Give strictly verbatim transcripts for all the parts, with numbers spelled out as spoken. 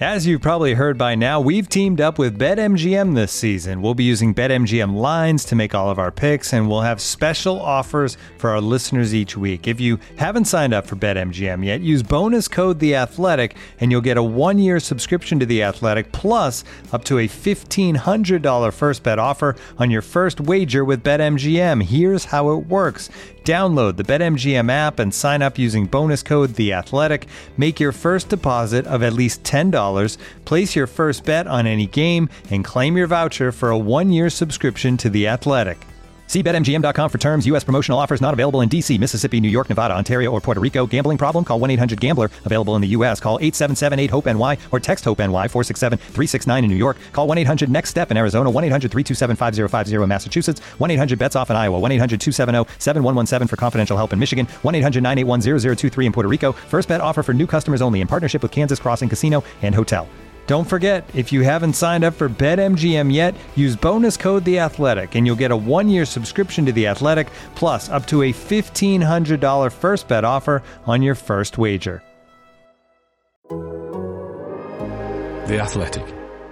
As you've probably heard by now, we've teamed up with BetMGM this season. We'll be using BetMGM lines to make all of our picks, and we'll have special offers for our listeners each week. If you haven't signed up for BetMGM yet, use bonus code The Athletic, and you'll get a one-year subscription to The Athletic, plus up to a fifteen hundred dollars first bet offer on your first wager with BetMGM. Here's how it works. Download the BetMGM app and sign up using bonus code The Athletic. Make your first deposit of at least ten dollars, place your first bet on any game, and claim your voucher for a one-year subscription to The Athletic. See Bet M G M dot com for terms. U S promotional offers not available in D C, Mississippi, New York, Nevada, Ontario, or Puerto Rico. Gambling problem? Call one eight hundred gambler. Available in the U S. Call eight seven seven eight hope N Y or text HOPE-NY four six seven three six nine in New York. Call one eight hundred next step in Arizona. one eight hundred three two seven five zero five zero in Massachusetts. one eight hundred bets off in Iowa. one eight hundred two seven zero seven one one seven for confidential help in Michigan. one eight hundred nine eight one zero zero two three in Puerto Rico. First bet offer for new customers only in partnership with Kansas Crossing Casino and Hotel. Don't forget, if you haven't signed up for BetMGM yet, use bonus code The Athletic, and you'll get a one-year subscription to The Athletic, plus up to a fifteen hundred dollars first bet offer on your first wager. The Athletic.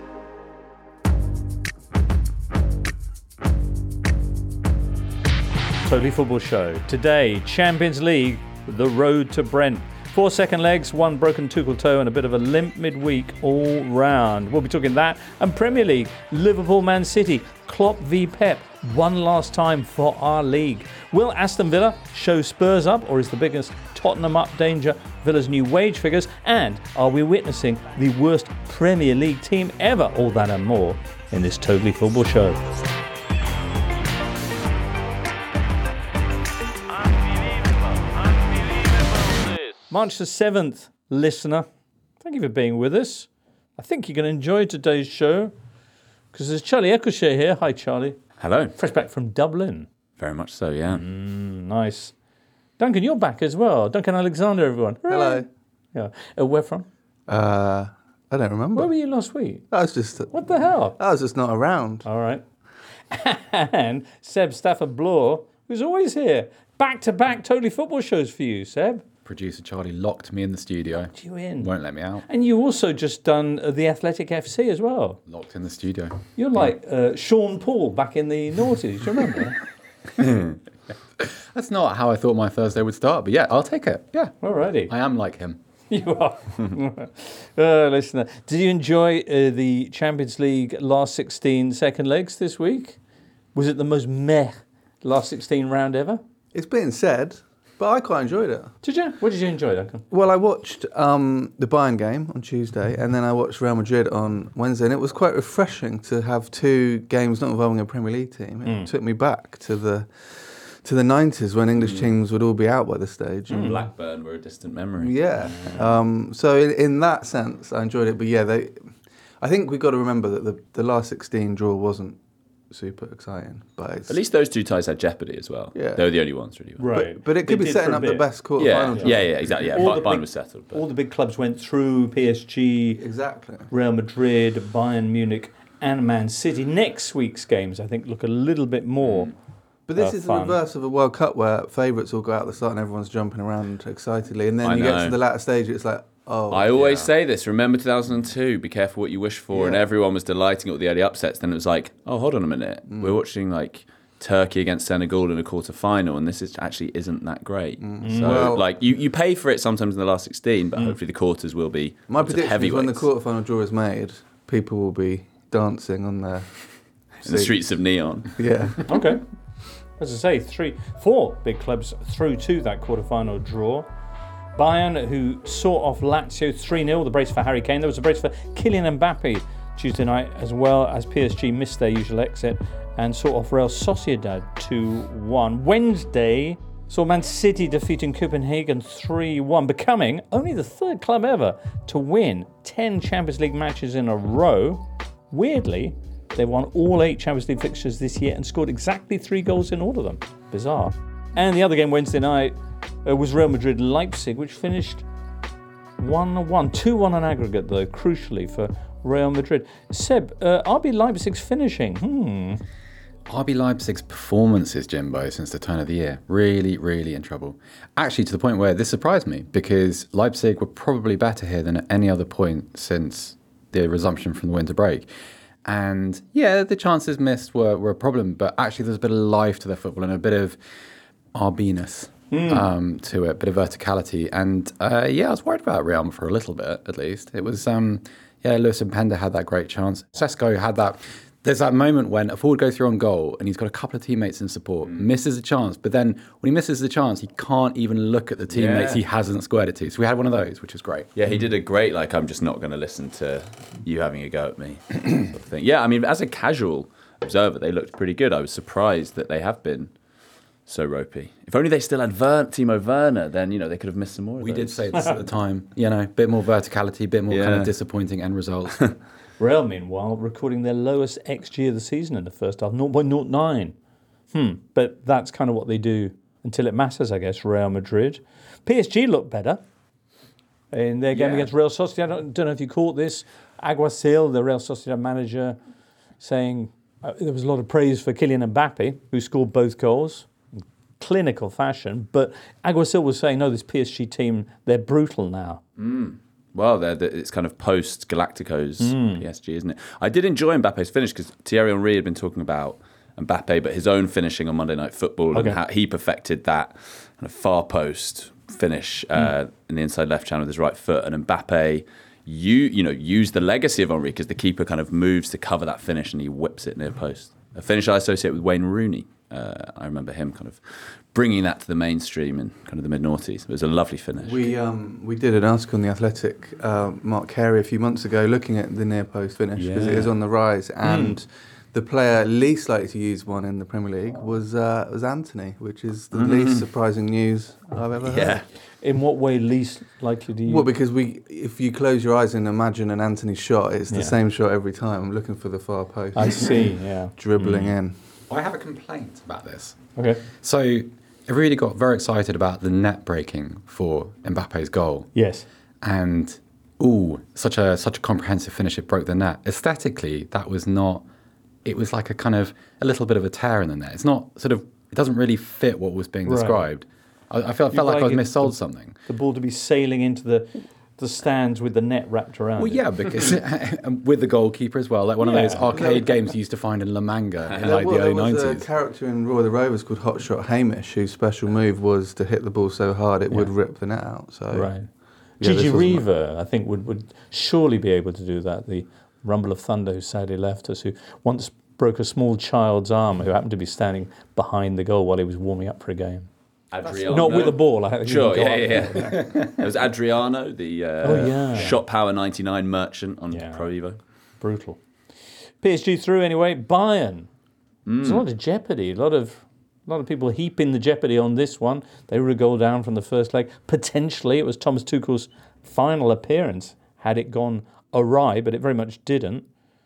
Totally Football Show. Today, Champions League, the road to Brent. Four second legs, one broken Tuchel toe, and a bit of a limp midweek all round. We'll be talking that. And Premier League, Liverpool, Man City, Klopp v Pep, one last time for our league. Will Aston Villa show Spurs up, or is the biggest Tottenham up danger Villa's new wage figures? And are we witnessing the worst Premier League team ever? All that and more in this Totally Football Show. March the seventh, listener, thank you for being with us. I think you're going to enjoy today's show because there's Charlie Eccleshare here. Hi, Charlie. Hello. Fresh back from Dublin. Very much so, yeah. Mm, nice. Duncan, you're back as well. Duncan Alexander, everyone. Hello. Yeah. Uh, where from? Uh, I don't remember. Where were you last week? I was just. What the hell? I was just not around. All right. And Seb Stafford Bloor, who's always here. Back-to-back Totally Football shows for you, Seb. Producer Charlie locked me in the studio. Locked you in. Won't let me out. And you also just done uh, the Athletic F C as well. Locked in the studio. You're like uh, Sean Paul back in the noughties. Do you remember? That's not how I thought my Thursday would start, but yeah, I'll take it. Yeah. Alrighty. I am like him. You are. uh, listener, did you enjoy uh, the Champions League last sixteen second legs this week? Was it the most meh last sixteen round ever? It's been said, but I quite enjoyed it. Did you? What did you enjoy, Duncan? Well, I watched um, the Bayern game on Tuesday, and then I watched Real Madrid on Wednesday, and it was quite refreshing to have two games not involving a Premier League team. It Mm. took me back to the to the nineties when English Mm. teams would all be out by this stage. Mm. Blackburn were a distant memory. Yeah. Um, so in, in that sense, I enjoyed it. But yeah, they. I think we've got to remember that the, the last sixteen draw wasn't super exciting, but it's, At least those two ties had jeopardy as well. Yeah. They were the only ones really. Right. But, but it could They be did setting for a up the bit. best quarter Yeah, final. yeah, yeah, exactly. Yeah, All the Bayern big- was settled. But All the big clubs went through, P S G, Exactly. Real Madrid, Bayern Munich, and Man City. Next week's games, I think, look a little bit more. But this uh, is fun. the reverse of a World Cup where favourites all go out at the start and everyone's jumping around excitedly, and then I you get know. to the latter stage, it's like, oh. I always yeah. say this, remember two thousand two, be careful what you wish for, and Yeah. everyone was delighting at the early upsets. Then it was like, oh, hold on a minute. Mm. We're watching like Turkey against Senegal in a quarter final, and this is actually isn't that great. Mm. So Well- like you, you pay for it sometimes in the last sixteen, but hopefully the quarters will be My sort of prediction is when the heavyweights quarter-final draw is made, people will be dancing on their in the streets of neon. Yeah. Okay. As I say, three, four big clubs through to that quarter-final draw. Bayern, who saw off Lazio three nil, the brace for Harry Kane. There was a brace for Kylian Mbappe Tuesday night, as well as P S G missed their usual exit and saw off Real Sociedad two one. Wednesday saw Man City defeating Copenhagen three one, becoming only the third club ever to win ten Champions League matches in a row. Weirdly, they won all eight Champions League fixtures this year and scored exactly three goals in all of them. Bizarre. And the other game Wednesday night uh, was Real Madrid-Leipzig, which finished one one. two one on aggregate, though, crucially for Real Madrid. Seb, uh, R B Leipzig's finishing. Hmm. R B Leipzig's performances, Jimbo, since the turn of the year, really, really in trouble. Actually, to the point where this surprised me, because Leipzig were probably better here than at any other point since the resumption from the winter break. And yeah, the chances missed were, were a problem, but actually there's a bit of life to their football and a bit of R B-ness mm. um, to it, a bit of verticality. And uh, yeah, I was worried about Real for a little bit, at least. It was, um, yeah, Lewis Mpenda had that great chance. Sesko had that. There's that moment when a forward goes through on goal and he's got a couple of teammates in support, mm. misses a chance, but then when he misses the chance, he can't even look at the teammates yeah. he hasn't squared it to. So we had one of those, which was great. Yeah, he did a great, like, I'm just not going to listen to you having a go at me sort of thing. Yeah, I mean, as a casual observer, they looked pretty good. I was surprised that they have been so ropey. If only they still had Ver- Timo Werner, then, you know, they could have missed some more of We those. did say this at the time, you know, a bit more verticality, a bit more yeah. kind of disappointing end results. Real, meanwhile, recording their lowest X G of the season in the first half, zero point zero nine. Hmm. But that's kind of what they do until it matters, I guess, Real Madrid. P S G looked better in their game yeah. against Real Sociedad. I don't, don't know if you caught this. Aguasil, the Real Sociedad manager, saying uh, there was a lot of praise for Kylian Mbappe, who scored both goals in clinical fashion. But Aguasil was saying, no, this P S G team, they're brutal now. Mm. Well, they're, they're, it's kind of post-Galacticos mm. P S G, isn't it? I did enjoy Mbappe's finish because Thierry Henry had been talking about Mbappe, but his own finishing on Monday Night Football okay. and how he perfected that kind of far post finish uh, mm. in the inside left channel with his right foot. And Mbappe, you you know, used the legacy of Henry because the keeper kind of moves to cover that finish and he whips it near post. A finish I associate with Wayne Rooney. Uh, I remember him kind of bringing that to the mainstream in kind of the mid-noughties. It was a lovely finish. We um, we did an article in The Athletic, uh, Mark Carey, a few months ago, looking at the near-post finish, because yeah. it is on the rise. And mm. the player least likely to use one in the Premier League was uh, was Antony, which is the mm. least surprising news I've ever yeah. heard. In what way least likely to use? Well, because we, if you close your eyes and imagine an Antony shot, it's the yeah. same shot every time. I'm looking for the far post. I see, yeah. Dribbling mm. in. I have a complaint about this. Okay. So everybody got very excited about the net breaking for Mbappe's goal. Yes. And, ooh, such a such a comprehensive finish, it broke the net. Aesthetically, that was not, it was like a kind of, a little bit of a tear in the net. It's not sort of, it doesn't really fit what was being right. described. I, I felt, I felt like, like I was missold the, something. The ball to be sailing into the... the stands with the net wrapped around well, it. yeah, because with the goalkeeper as well, like one of yeah. those arcade games you used to find in La Manga in like well, the early nineties. There was a character in Roy the Rovers called Hotshot Hamish, whose special move was to hit the ball so hard it yeah. would rip the net out. So, right. Yeah, Gigi Riva, I think, would, would surely be able to do that. The Rumble of Thunder, who sadly left us, who once broke a small child's arm who happened to be standing behind the goal while he was warming up for a game. Adriano. Not with a ball. I sure, yeah, yeah, yeah. There was Adriano, the uh, oh, yeah. Shot Power ninety-nine merchant on yeah. Pro Evo. Brutal. P S G through anyway. Bayern. Mm. There's a lot of jeopardy. A lot of a lot of people heaping the jeopardy on this one. They were a goal down from the first leg. Potentially, it was Thomas Tuchel's final appearance had it gone awry, but it very much didn't.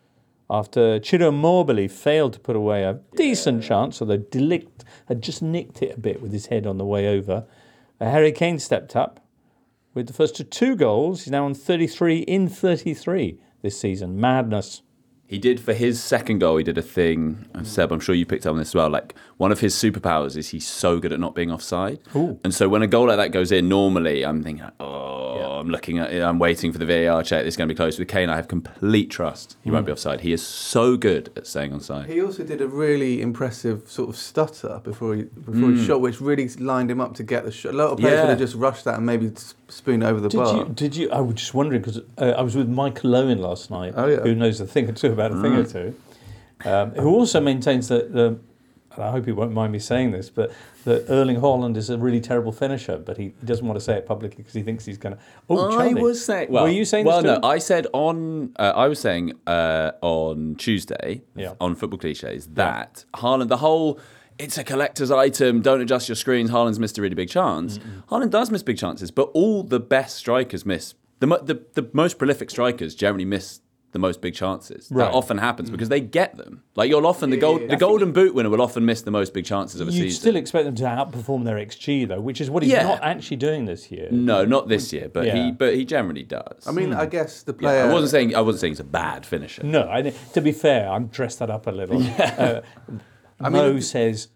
After Ciro Immobile failed to put away a decent yeah. chance, although De Ligt had just nicked it a bit with his head on the way over. Uh, Harry Kane stepped up with the first of two goals. He's now on thirty-three in thirty-three this season. Madness. He did, for his second goal, he did a thing, and Seb, I'm sure you picked up on this as well, like one of his superpowers is he's so good at not being offside. Ooh. And so when a goal like that goes in, normally I'm thinking, oh, yeah. I'm looking at it, I'm waiting for the V A R check, this is going to be close. With Kane, I have complete trust he mm. won't be offside. He is so good at staying onside. He also did a really impressive sort of stutter before he before mm. he shot, which really lined him up to get the shot. A lot of players yeah. would have just rushed that and maybe spoon over the did bar. You, did you? I was just wondering, because uh, I was with Michael Owen last night, oh, yeah. who knows a thing or two about a thing mm. or two. Um, who also maintains that, the, and I hope he won't mind me saying this, but that Erling Haaland is a really terrible finisher, but he doesn't want to say it publicly because he thinks he's going to... Oh, I Charlie, was saying... Well, were you saying well, this to no, him? I said on... Uh, I was saying uh, on Tuesday, yeah. on Football Cliches, that yeah. Haaland, the whole... It's a collector's item, don't adjust your screens, Haaland's missed a really big chance. Mm-mm. Haaland does miss big chances, but all the best strikers miss... The, the, the most prolific strikers generally miss the most big chances. Right. That often happens because they get them. Like you'll often the gold, the Golden Boot winner will often miss the most big chances of a You'd season. You'd still expect them to outperform their X G though, which is what he's yeah. not actually doing this year. No, not this year, but yeah. he but he generally does. I mean, hmm. I guess the player. Yeah, I wasn't saying I wasn't saying he's a bad finisher. No, I, to be fair, I'm dressed that up a little. yeah. uh, I Mo mean, says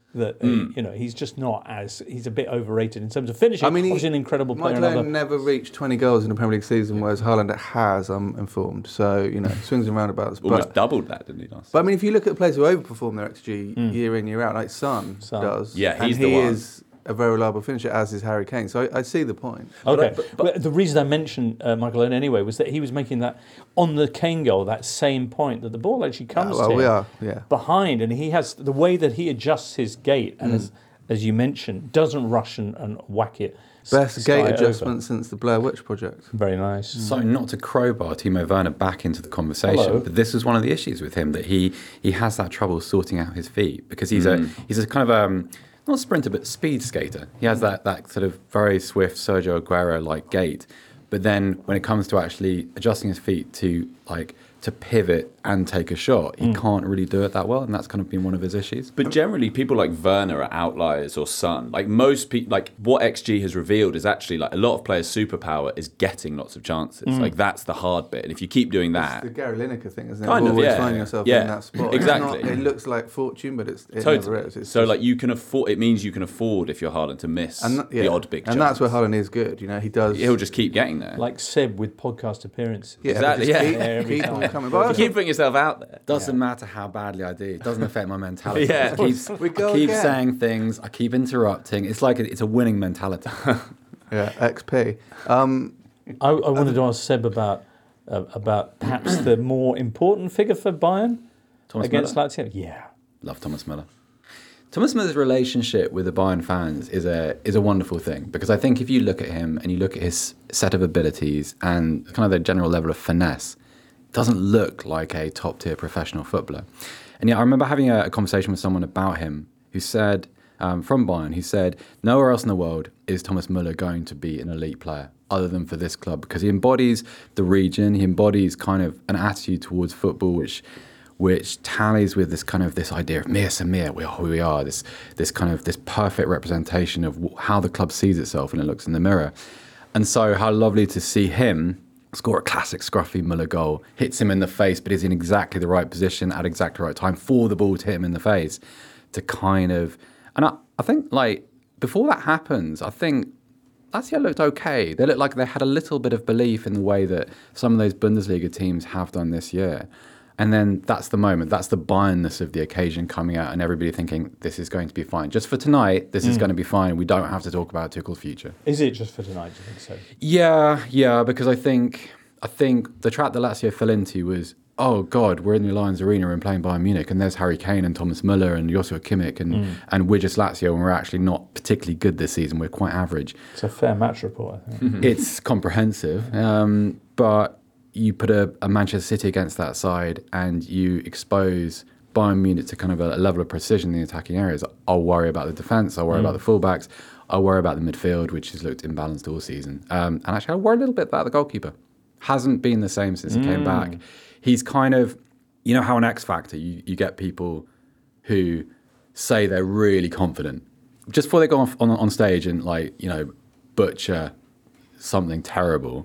that mm. you know he's just not as he's a bit overrated in terms of finishing. I mean, he, he's an incredible player. Michael Owen never reached twenty goals in a Premier League season, whereas Haaland has. I'm informed. So you know, swings and roundabouts. Almost but, doubled that, didn't he? Last but I mean, if you look at the players who overperform their X G mm. year in year out, like Son, Son. does, yeah, he's and the he one. is a very reliable finisher, as is Harry Kane. So I, I see the point. Okay, but, but, but the reason I mentioned uh, Michael Owen anyway was that he was making that on the Kane goal, that same point that the ball actually comes yeah, well, to we him are, yeah. behind, and he has the way that he adjusts his gait, and mm. as as you mentioned, doesn't rush and, and whack it. Best gait over. adjustment since the Blair Witch Project. Very nice. So not to crowbar Timo Werner back into the conversation, Hello. but this is one of the issues with him, that he he has that trouble sorting out his feet, because he's mm. a he's a kind of um not sprinter but speed skater. He has that that sort of very swift Sergio Aguero like gait, but then when it comes to actually adjusting his feet to like to pivot and take a shot, he mm. can't really do it that well, and that's kind of been one of his issues. But generally, people like Werner are outliers, or Son. Like most people, like what X G has revealed is actually like a lot of players' superpower is getting lots of chances. Mm. Like that's the hard bit, and if you keep doing that, it's the Gary Lineker thing, isn't it? Kind of, Always yeah. finding yourself yeah. in that spot. Exactly. It's not, it looks like fortune, but it's it totally. never is. It's so just, like you can afford. It means you can afford, if you're Haaland, to miss and, yeah. the odd big. And chance. that's where Haaland is good. You know, he does. He'll just keep getting there. Like Seb with podcast appearances. Yeah, exactly. just Yeah. keep, Yeah, every keep time. on coming. But you keep putting yourself out there. Doesn't matter how badly I do. It doesn't affect my mentality. Yeah. I keep, We go I keep again. saying things. I keep interrupting. It's like a, it's a winning mentality. yeah, X P. Um, I, I wanted to ask Seb about uh, about perhaps the more important figure for Bayern Thomas against Müller? Lazio. Yeah. Love Thomas Müller. Thomas Müller's relationship with the Bayern fans is a is a wonderful thing, because I think if you look at him and you look at his set of abilities and kind of the general level of finesse, it doesn't look like a top tier professional footballer. And yeah, I remember having a, a conversation with someone about him who said, um, from Bayern, he said, nowhere else in the world is Thomas Müller going to be an elite player other than for this club, because he embodies the region, he embodies kind of an attitude towards football which which tallies with this kind of this idea of mir se mir, we are who we are, this this kind of this perfect representation of how the club sees itself when it looks in the mirror. And so how lovely to see him score a classic scruffy Müller goal, hits him in the face, but is in exactly the right position at exactly the right time for the ball to hit him in the face, to kind of, and I, I think like before that happens, I think Lazio looked okay. They looked like they had a little bit of belief in the way that some of those Bundesliga teams have done this year. And then that's the moment, that's the Bayernness of the occasion coming out, and everybody thinking, this is going to be fine. Just for tonight, this mm. is going to be fine. We don't have to talk about Tuchel's future. Is it just for tonight, do you think so? Yeah, yeah, because I think I think the trap that Lazio fell into was, oh God, we're in the Allianz Arena and playing Bayern Munich, and there's Harry Kane and Thomas Müller and Joshua Kimmich, and, mm. and we're just Lazio, and we're actually not particularly good this season. We're quite average. It's a fair match report, I think. It's comprehensive, um, but you put a, a Manchester City against that side and you expose Bayern Munich to kind of a, a level of precision in the attacking areas. I'll worry about the defence, I'll worry mm. about the fullbacks, I'll worry about the midfield, which has looked imbalanced all season. Um, and actually, I'll worry a little bit about the goalkeeper. Hasn't been the same since he mm. came back. He's kind of, you know how an X Factor, you, you get people who say they're really confident just before they go off on, on stage and like, you know, butcher something terrible.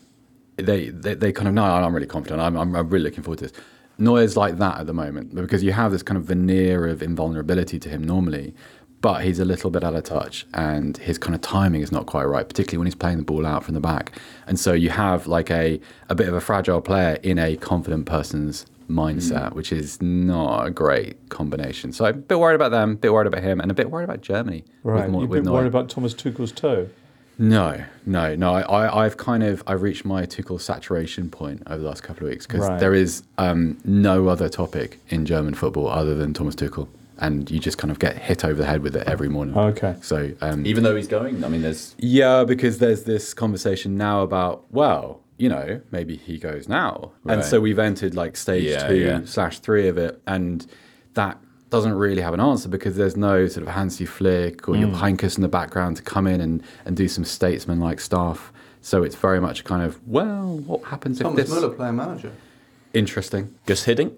They, they they kind of, no, I'm really confident. I'm, I'm I'm really looking forward to this. Neuer's like that at the moment, because you have this kind of veneer of invulnerability to him normally, but he's a little bit out of touch and his kind of timing is not quite right, particularly when he's playing the ball out from the back. And so you have like a, a bit of a fragile player in a confident person's mindset, mm. which is not a great combination. So I'm a bit worried about them, a bit worried about him, and a bit worried about Germany. Right, with, you've with been Neuer. worried about Thomas Tuchel's toe? No, no, no. I, I've kind of I've reached my Tuchel saturation point over the last couple of weeks, because right. there is um, no other topic in German football other than Thomas Tuchel, and you just kind of get hit over the head with it every morning. Okay. So um, even though he's going, I mean, there's yeah, because there's this conversation now about, well, you know, maybe he goes now, right. and so we've entered like stage yeah, two yeah. slash three of it, and that doesn't really have an answer, because there's no sort of Hansi Flick or mm. Jupp Heynckes in the background to come in and, and do some statesman-like stuff. So it's very much kind of, well, what happens Thomas if this... Müller playing manager. Interesting. Gus Hiddink.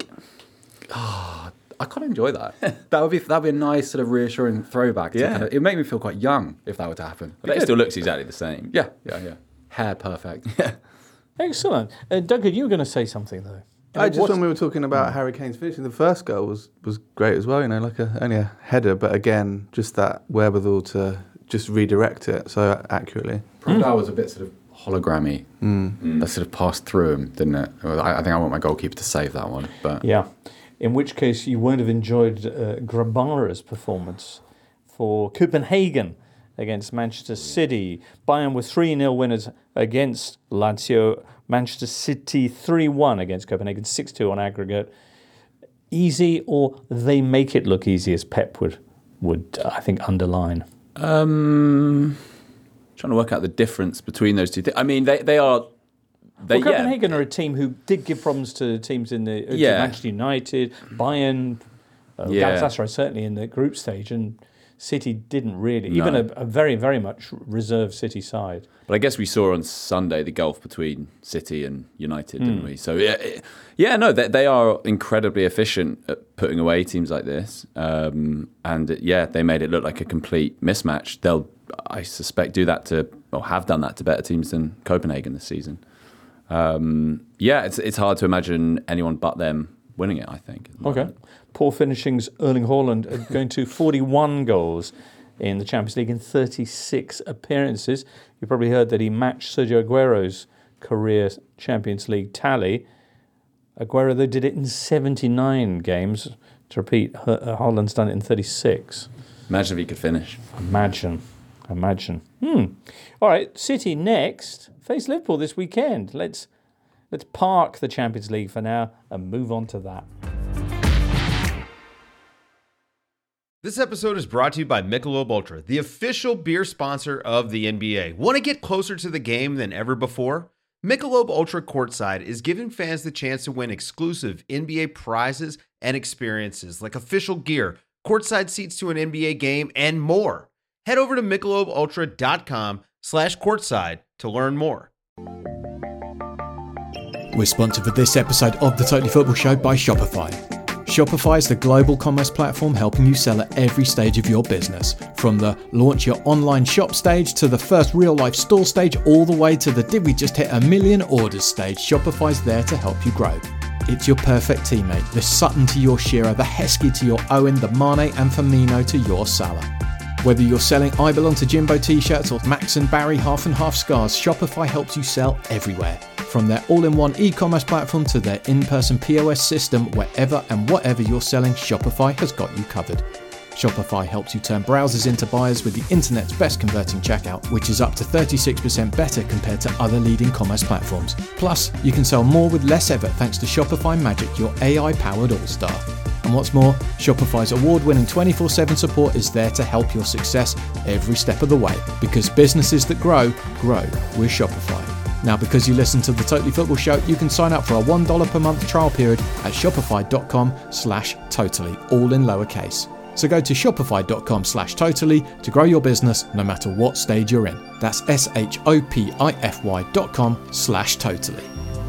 Oh, I kind of enjoy that. that would be that would be a nice sort of reassuring throwback. To Yeah. kind of, it would make me feel quite young if that were to happen. But it still looks exactly the same. Yeah, yeah, yeah. Hair perfect. Excellent. Uh, Duncan, you were going to say something, though. I mean, just what's- when we were talking about Harry Kane's finishing, the first goal was, was great as well. You know, like a, only a header, but again, just that wherewithal to just redirect it so accurately. Probably that was a bit sort of hologrammy. Mm. That sort of passed through him, didn't it? I, I think I want my goalkeeper to save that one. But Yeah. In which case, you won't have enjoyed uh, Grabara's performance for Copenhagen against Manchester City. Bayern were three nil winners against Lazio. Manchester City three one against Copenhagen, six two on aggregate. Easy, or they make it look easy, as Pep would, would uh, I think, underline. Um, trying to work out the difference between those two things. I mean, they, they are... They, Well, Copenhagen are a team who did give problems to teams in the uh, to Yeah. Manchester United, Bayern, uh, Yeah. Galatasaray certainly in the group stage, and City didn't really. Even No. a, a very, very much reserved City side. But I guess we saw on Sunday the gulf between City and United, didn't we? So, yeah, it- yeah no, they, they are incredibly efficient at putting away teams like this. Um, and, yeah, they made it look like a complete mismatch. They'll, I suspect, do that to, or have done that to better teams than Copenhagen this season. Um, yeah, it's it's hard to imagine anyone but them winning it, I think. Okay. Poor finishings, Erling Haaland uh, going to forty-one goals in the Champions League in thirty-six appearances. You probably heard that he matched Sergio Aguero's career Champions League tally. Aguero, though, did it in seventy-nine games. To repeat, Ha- uh, Haaland's done it in thirty-six. Imagine if he could finish. Imagine. Imagine. Hmm. All right, City next. Face Liverpool this weekend. Let's let's park the Champions League for now and move on to that. This episode is brought to you by Michelob Ultra, the official beer sponsor of the N B A. Want to get closer to the game than ever before? Michelob Ultra Courtside is giving fans the chance to win exclusive N B A prizes and experiences like official gear, courtside seats to an N B A game, and more. Head over to michelobultra.com slash courtside to learn more. We're sponsored for this episode of the Totally Football Show by Shopify. Shopify is the global commerce platform helping you sell at every stage of your business. From the launch your online shop stage to the first real life store stage, all the way to the did we just hit a million orders stage, Shopify's there to help you grow. It's your perfect teammate, the Sutton to your Shearer, the Heskey to your Owen, the Mane and Firmino to your Salah. Whether you're selling I Belong to Jimbo t-shirts or Max and Barry half and half scarves, Shopify helps you sell everywhere. From their all-in-one e-commerce platform to their in-person P O S system, wherever and whatever you're selling, Shopify has got you covered. Shopify helps you turn browsers into buyers with the internet's best converting checkout, which is up to thirty-six percent better compared to other leading commerce platforms. Plus, you can sell more with less effort thanks to Shopify Magic, your A I-powered all-star. And what's more, Shopify's award-winning twenty-four seven support is there to help your success every step of the way. Because businesses that grow, grow with Shopify. Now, because you listen to the Totally Football Show, you can sign up for a one dollar per month trial period at shopify.com slash totally, all in lowercase. So go to shopify.com slash totally to grow your business no matter what stage you're in. That's S-H-O-P-I-F-Y dot com slash totally.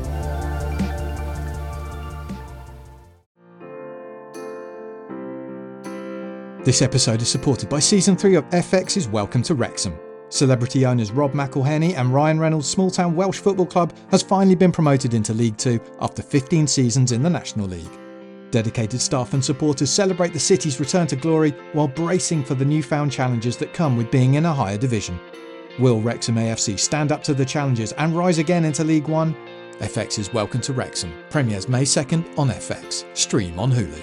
This episode is supported by Season three of F X's Welcome to Wrexham. Celebrity owners Rob McElhenney and Ryan Reynolds' small-town Welsh football club has finally been promoted into League Two after fifteen seasons in the National League. Dedicated staff and supporters celebrate the city's return to glory while bracing for the newfound challenges that come with being in a higher division. Will Wrexham A F C stand up to the challenges and rise again into League One? F X's Welcome to Wrexham premieres May second on F X. Stream on Hulu.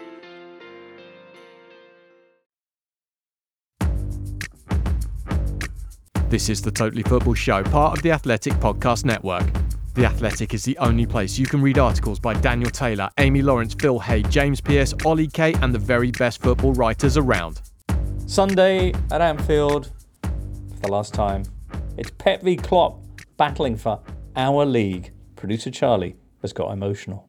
This is the Totally Football Show, part of the Athletic Podcast Network. The Athletic is the only place you can read articles by Daniel Taylor, Amy Lawrence, Phil Hay, James Pearce, Ollie Kay, and the very best football writers around. Sunday at Anfield, for the last time, it's Pep v Klopp battling for our league. Producer Charlie has got emotional.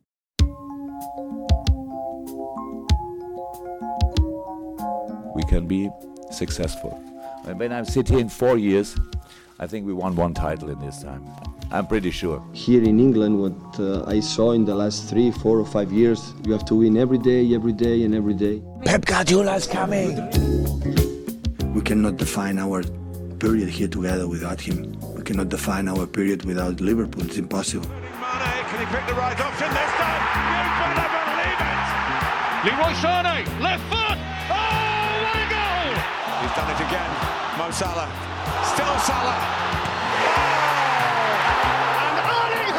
We can be successful. When I'm sitting in four years, I think we won one title in this time. I'm pretty sure. Here in England, what uh, I saw in the last three, four or five years, you have to win every day, every day and every day. Pep Guardiola is coming! We cannot define our period here together without him. We cannot define our period without Liverpool. It's impossible. Mane can he picked the right option this time? You better believe it! Leroy Sané, left foot! Oh, what a goal! He's done it again. Mo Salah, still Salah. Oh! And Erling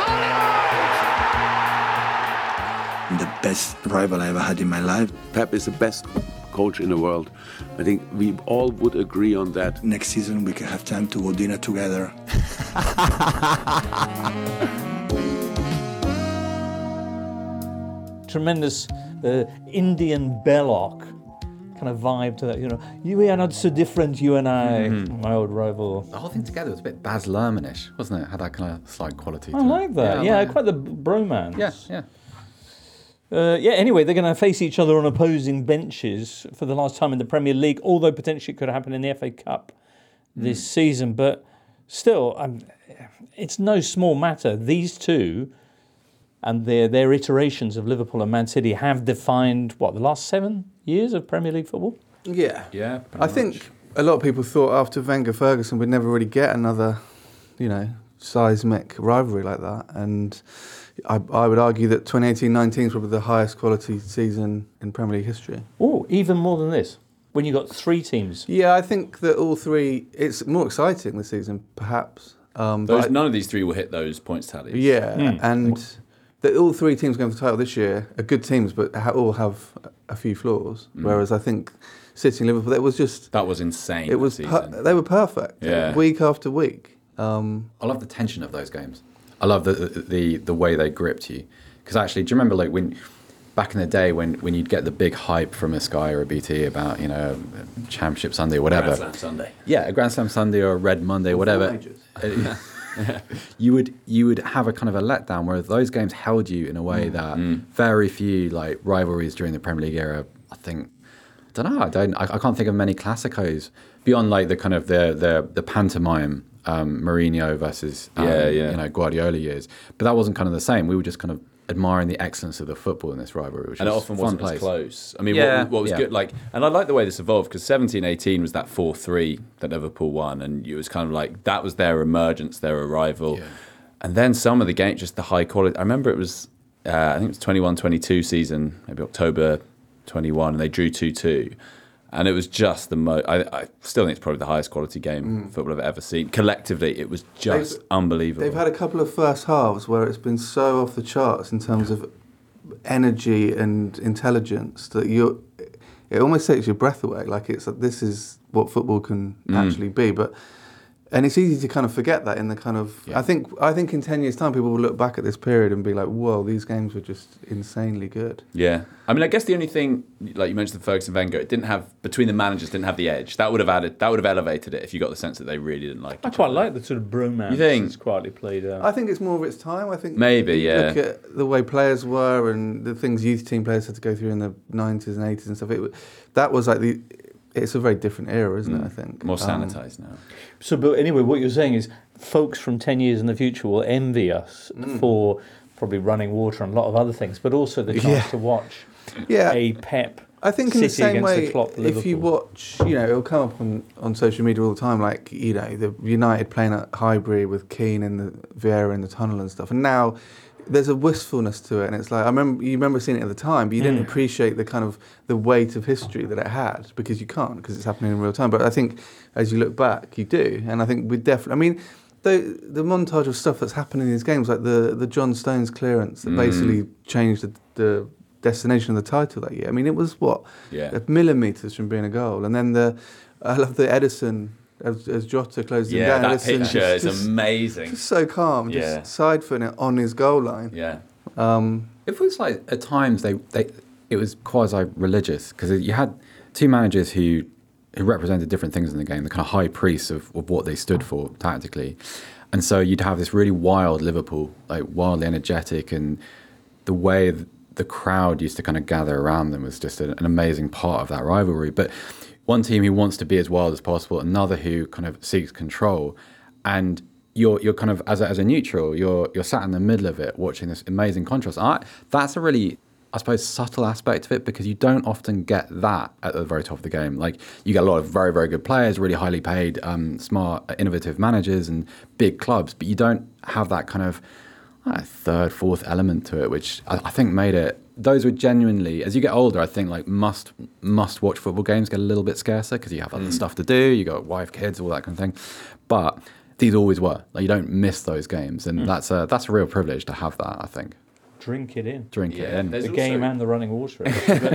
Haaland! The best rival I ever had in my life. Pep is the best coach in the world. I think we all would agree on that. Next season we can have time to go dinner together. Tremendous uh, Indian Belloc kind of vibe to that. You know, you we are not so different, you and I, Mm-hmm. my old rival. The whole thing together was a bit Baz Luhrmann-ish, wasn't it? Had that kind of slight quality. I to like it. that. Yeah, I like quite the bromance. Yeah, yeah. Uh, yeah, anyway, they're going to face each other on opposing benches for the last time in the Premier League, although potentially it could happen in the F A Cup this mm. season. But still, um, it's no small matter. These two and their, their iterations of Liverpool and Man City have defined, what, the last seven years of Premier League football? Yeah. Yeah, I much. think a lot of people thought after Wenger-Ferguson we'd never really get another, you know, seismic rivalry like that. And I, I would argue that twenty eighteen nineteen is probably the highest quality season in Premier League history. Oh, even more than this, when you got three teams. Yeah, I think that all three, it's more exciting this season, perhaps. Um, those, but none of these three will hit those points tallies. Yeah, Mm. and that all three teams going for the title this year are good teams, but ha- all have a few flaws. Mm. Whereas I think City and Liverpool, that was just... That was insane. It was. Per- they were perfect. Yeah. Week after week. Um, I love the tension of those games. I love the the the, the way they gripped you. Because actually, do you remember like when back in the day when, when you'd get the big hype from a Sky or a B T about, you know, Championship Sunday or whatever? Grand Slam Sunday. Yeah, a Grand Slam Sunday or a Red Monday, whatever. you would you would have a kind of a letdown, whereas those games held you in a way Mm. that Mm. very few like rivalries during the Premier League era. I think I don't know. I don't. I, I can't think of many Clásicos beyond like the kind of the the, the pantomime um, Mourinho versus um, Yeah, yeah. you know Guardiola years. But that wasn't kind of the same. We were just kind of admiring the excellence of the football in this rivalry, which and it was often fun wasn't place. as close. I mean, Yeah, what, what was yeah. good, like, and I like the way this evolved because seventeen eighteen was that four three that Liverpool won, and it was kind of like that was their emergence, their arrival. Yeah. And then some of the games, just the high quality. I remember it was, uh, I think it was twenty-one twenty-two season, maybe October twenty-one, and they drew two two. And it was just the most, I, I still think it's probably the highest quality game Mm. football I've ever seen. Collectively, it was just They've- unbelievable. They've had a couple of first halves where it's been so off the charts in terms of energy and intelligence that you, it almost takes your breath away. Like it's this is what football can Mm. actually be, but and it's easy to kind of forget that in the kind of. Yeah. I think I think in ten years' time, people will look back at this period and be like, "Whoa, these games were just insanely good." Yeah, I mean, I guess the only thing, like you mentioned, the Ferguson Wenger, it didn't have between the managers didn't have the edge. That would have added, that would have elevated it if you got the sense that they really didn't like. I each quite other. like the sort of bromance You think? that's quietly played out. I think it's more of its time. I think Maybe, you yeah. Look at the way players were and the things youth team players had to go through in the nineties and eighties and stuff. It wa- that was like the. It's a very different era, isn't it? I think More Um, sanitised now. So, but anyway, what you're saying is folks from ten years in the future will envy us Mm. for probably running water and a lot of other things, but also the chance Yeah. to watch Yeah. a Pep I think in City the same against way, the Klopp if you Liverpool. watch, you know, it'll come up on, on social media all the time, like, you know, the United playing at Highbury with Keane and the Vieira in the tunnel and stuff. And now there's a wistfulness to it. And it's like, I remember, you remember seeing it at the time, but you didn't Mm. appreciate the kind of the weight of history that it had because you can't, because it's happening in real time. But I think as you look back, you do. And I think we definitely, I mean, the the montage of stuff that's happened in these games, like the, the John Stones clearance that Mm. basically changed the, the destination of the title that year. I mean, it was what? Yeah. Millimetres from being a goal. And then the, I love the Edison, as, as Jota closed him Yeah, down. that Edison picture just- is just- amazing. Just so calm, Yeah. just side footing it on his goal line. Yeah. Um, It feels like at times they, they it was quasi religious because you had two managers who who represented different things in the game, the kind of high priests of, of what they stood for tactically, and so you'd have this really wild Liverpool, like wildly energetic, and the way th- the crowd used to kind of gather around them was just an, an amazing part of that rivalry. But one team who wants to be as wild as possible, another who kind of seeks control, and you're you're kind of as a, as a neutral, you're you're sat in the middle of it watching this amazing contrast. I, that's a really, I suppose, subtle aspect of it because you don't often get that at the very top of the game. Like you get a lot of very very good players, really highly paid, um, smart, innovative managers and big clubs, but you don't have that kind of, a third, fourth element to it, which I, I think made it. Those were genuinely, as you get older, I think like must must watch football games get a little bit scarcer because you have other mm. stuff to do. You got wife, kids, all that kind of thing. But these always were. Like you don't miss those games, and mm. that's a that's a real privilege to have that. I think. Drink it in. Drink yeah, it in. The also... game and the running water.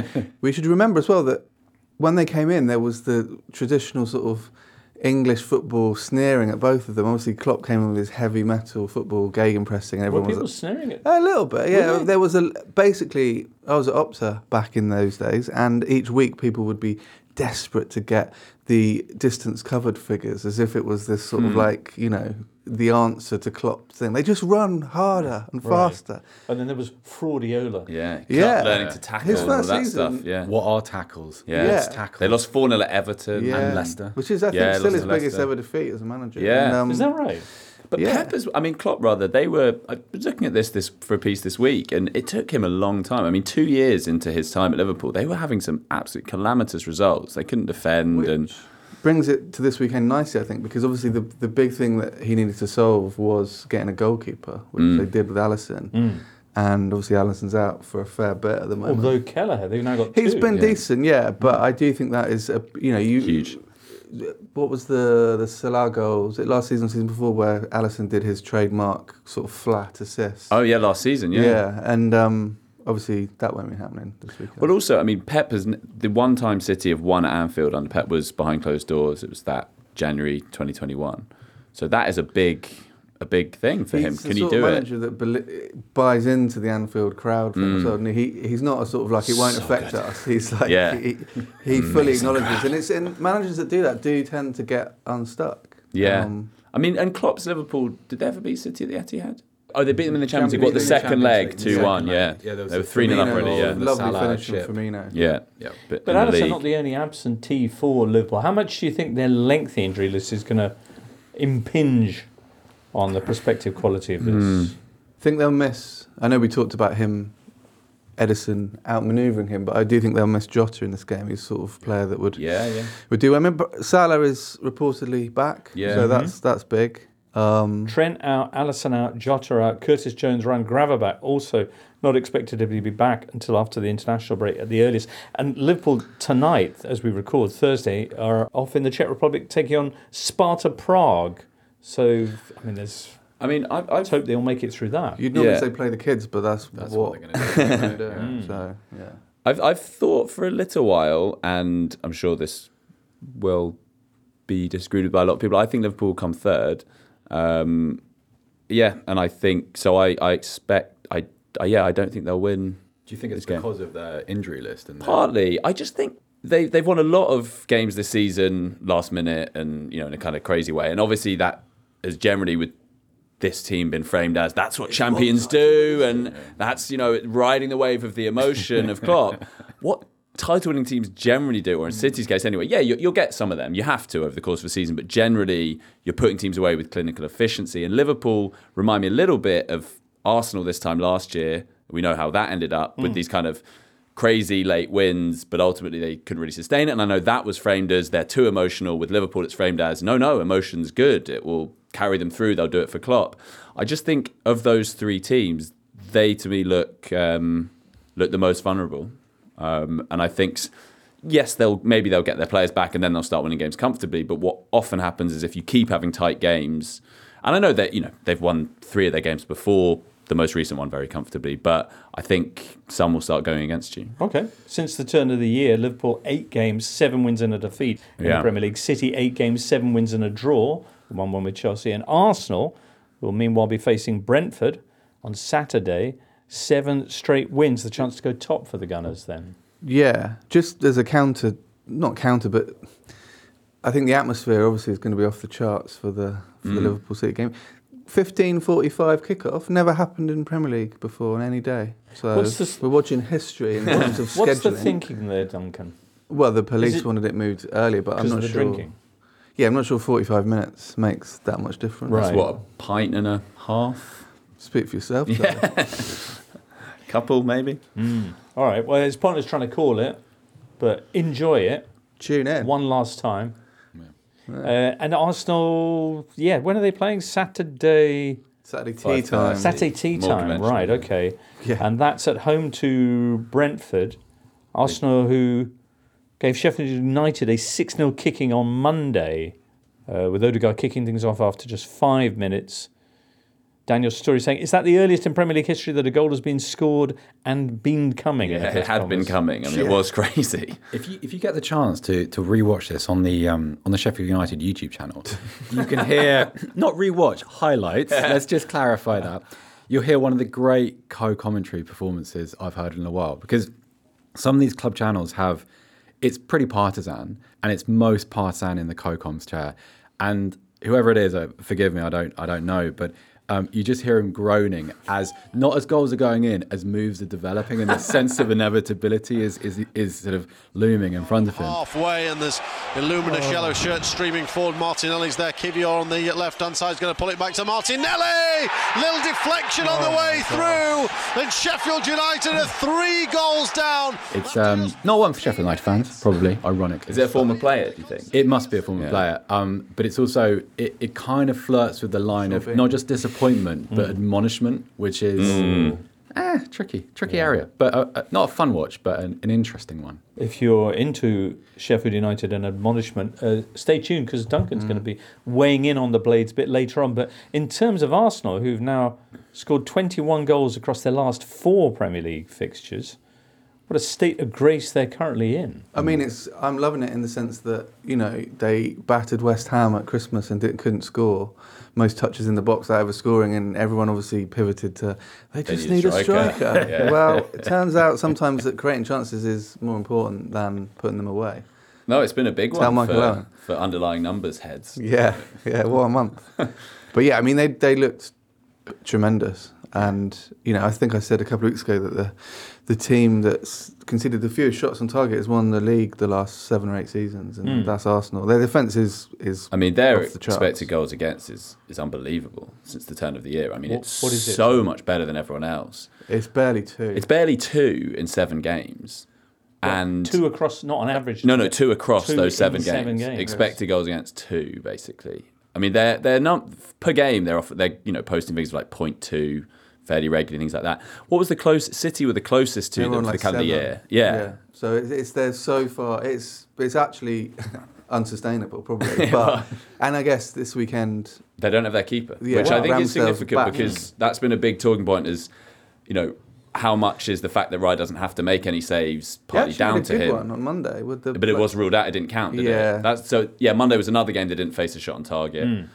We should remember as well that when they came in, there was the traditional sort of English football sneering at both of them. Obviously, Klopp came in with his heavy metal football, gegenpressing, and everyone Were people was sneering at a little bit. Yeah, there was a basically. I was at Opta back in those days, and each week people would be desperate to get the distance covered figures, as if it was this sort mm. of like you know the answer to Klopp's thing. They just run harder and right. faster. And then there was Fraudiola. Yeah, Klopp yeah. learning to tackle His and all first that season, stuff. Yeah, what are tackles? Yeah, yeah. tackles. They lost four nil at Everton yeah. and Leicester, which is I think yeah, still his biggest Leicester. ever defeat as a manager. Yeah, and, um, is that right? But yeah. Pep, as, I mean, Klopp rather, they were, I was looking at this this for a piece this week, and it took him a long time. I mean, two years into his time at Liverpool, they were having some absolute calamitous results. They couldn't defend. Which and brings it to this weekend nicely, I think, because obviously the the big thing that he needed to solve was getting a goalkeeper, which Mm. they did with Alisson. Mm. And obviously Alisson's out for a fair bit at the moment. Although Kelleher, they've now got He's two. been yeah. decent, yeah, but I do think that is, a, you know, you... Huge. What was the the Salah goal? Was it last season, season before, where Alisson did his trademark sort of flat assist? Oh yeah, last season, yeah. Yeah, and um, obviously that won't be happening this weekend. But also, I mean, Pep has the one time City have won at Anfield under Pep was behind closed doors. It was that January twenty twenty-one. So that is a big a big thing for he's him. the Can he sort do of it? manager that beli- buys into the Anfield crowd thing. Mm. So he he's not a sort of like it won't So affect good. us. He's like Yeah. he, he fully acknowledges, and it's and managers that do that do tend to get unstuck. Yeah. Um, I mean, and Klopp's Liverpool, did they ever beat City at the Etihad? Oh, they beat them in the Champions League. Champions What, the League, second Champions leg, League, two one, second yeah. leg. Yeah, there was They were a three nil up Firmino, already, yeah. the lovely Salah finish from chip. Firmino. Yeah. Yeah. But, But in the Alisson league- not the only absentee for Liverpool. How much do you think their lengthy injury list is going to impinge on the prospective quality of this? Mm. I think they'll miss. I know we talked about him, Edison outmanoeuvring him, but I do think they'll miss Jota in this game. He's sort of player that would Yeah, yeah. would do. I mean, but Salah is reportedly back, Yeah. so Mhm. that's that's big. Um, Trent out, Alisson out, Jota out, Curtis Jones, Ryan Gravenberch also not expected to be back until after the international break at the earliest. And Liverpool tonight, as we record Thursday, are off in the Czech Republic taking on Sparta Prague. So, I mean, there's... I mean, I, I Let's hope they'll make it through that. You'd normally Yeah. say play the kids, but that's, That's what, what they're going to do. they're gonna do. So, yeah. I've I've thought for a little while, and I'm sure this will be disagreed with by a lot of people. I think Liverpool will come third. Um, yeah, and I think so. I, I expect. I, I yeah. I don't think they'll win. Do you think it's this game. because of their injury list? And their- Partly, I just think they they've won a lot of games this season, last minute, and you know in a kind of crazy way. And obviously that has generally with this team been framed as that's what champions do, and that's you know riding the wave of the emotion of Klopp. What title-winning teams generally do, or in City's case anyway, yeah, you, you'll get some of them. You have to over the course of a season, but generally you're putting teams away with clinical efficiency. And Liverpool remind me a little bit of Arsenal this time last year. We know how that ended up with Mm. these kind of crazy late wins, but ultimately they couldn't really sustain it. And I know that was framed as they're too emotional. With Liverpool, it's framed as, no, no, emotion's good. It will carry them through. They'll do it for Klopp. I just think of those three teams, they to me look um, look the most vulnerable. Um, and I think, yes, they'll maybe they'll get their players back and then they'll start winning games comfortably. But what often happens is if you keep having tight games, and I know that you know they've won three of their games before, the most recent one very comfortably, but I think some will start going against you. Okay. Since the turn of the year, Liverpool eight games, seven wins and a defeat in Yeah. the Premier League. City eight games, seven wins and a draw, one one with Chelsea. And Arsenal will meanwhile be facing Brentford on Saturday. Seven straight wins, the chance to go top for the Gunners then. Yeah, just as a counter, not counter, but I think the atmosphere obviously is going to be off the charts for the for the Mm. Liverpool City game. fifteen forty-five kickoff never happened in Premier League before on any day. So What's the- we're watching history in terms of scheduling. What's the thinking there, Duncan? Well, the police Is it- wanted it moved earlier, but I'm Because not of the sure. drinking? Yeah, I'm not sure forty-five minutes makes that much difference. Right. That's what, a pint and a half? Speak for yourself. Yeah. Couple, maybe. Mm. All right, well, it's pointless trying to call it, but enjoy it. Tune in. One last time. Uh, and Arsenal, yeah, when are they playing? Saturday. Saturday tea time. Saturday tea time, right, okay. Yeah. And that's at home to Brentford. Arsenal, who gave Sheffield United a six nil kicking on Monday, uh, with Odegaard kicking things off after just five minutes. Daniel Story saying, is that the earliest in Premier League history that a goal has been scored and been coming? Yeah, it had been coming. I mean, Yeah. it was crazy. If you if you get the chance to to rewatch this on the um, on the Sheffield United YouTube channel, you can hear not rewatch highlights. Let's just clarify that. You'll hear one of the great co-commentary performances I've heard in a while, because some of these club channels have it's pretty partisan, and it's most partisan in the co-com's chair, and whoever it is, uh, forgive me, I don't I don't know, but. Um, you just hear him groaning as not as goals are going in, as moves are developing, and the sense of inevitability is, is is sort of looming in front of him. Halfway, and there's illuminous oh. yellow shirt streaming forward. Martinelli's there. Kivior on the left-hand side is going to pull it back to Martinelli. Little deflection oh on the way through. And Sheffield United are three goals down. It's um, not one for Sheffield United fans, probably, ironically. Is it a former player, do you think? It must be a former yeah. player. Um, but it's also, it, it kind of flirts with the line of not just disappointment, Appointment, but mm. admonishment, which is mm. eh, tricky, tricky yeah. area, but uh, uh, not a fun watch, but an, an interesting one. If you're into Sheffield United and admonishment, uh, stay tuned, because Duncan's mm. going to be weighing in on the Blades a bit later on. But in terms of Arsenal, who've now scored twenty-one goals across their last four Premier League fixtures, what a state of grace they're currently in. I mean, it's I'm loving it in the sense that, you know, they battered West Ham at Christmas and didn't, couldn't score. Most touches in the box out ever scoring, and everyone obviously pivoted to, they just they need, need a striker. striker. yeah. Well, it turns out sometimes that creating chances is more important than putting them away. No, it's been a big Tell one for, for underlying numbers heads. Yeah, yeah, what a month. But yeah, I mean, they they looked tremendous. And, you know, I think I said a couple of weeks ago that the the team that's conceded the fewest shots on target has won the league the last seven or eight seasons, and mm. that's Arsenal. Their defence is, is I mean, their the expected goals against is, is unbelievable since the turn of the year. I mean, what, it's what is so it? much better than everyone else. It's barely two. It's barely two in seven games. What, and two across, not on average. No, no, two across two those seven games. seven games. Expected yes. goals against two, basically. I mean, they're they're not per game. They're off, they're you know posting figures like point two. Fairly regularly, things like that. What was the closest? City were the closest to them for like the calendar year. Yeah. yeah. So it's, it's there so far. It's it's actually unsustainable, probably. But and I guess this weekend they don't have their keeper, yeah, which well, I think Ramsdale's is significant back. because that's been a big talking point. Is you know how much is the fact that Rye doesn't have to make any saves partly he down had a to good him. One on Monday, with the, but it was ruled out. It didn't count, did yeah. it? That's so. Yeah, Monday was another game they didn't face a shot on target. Mm.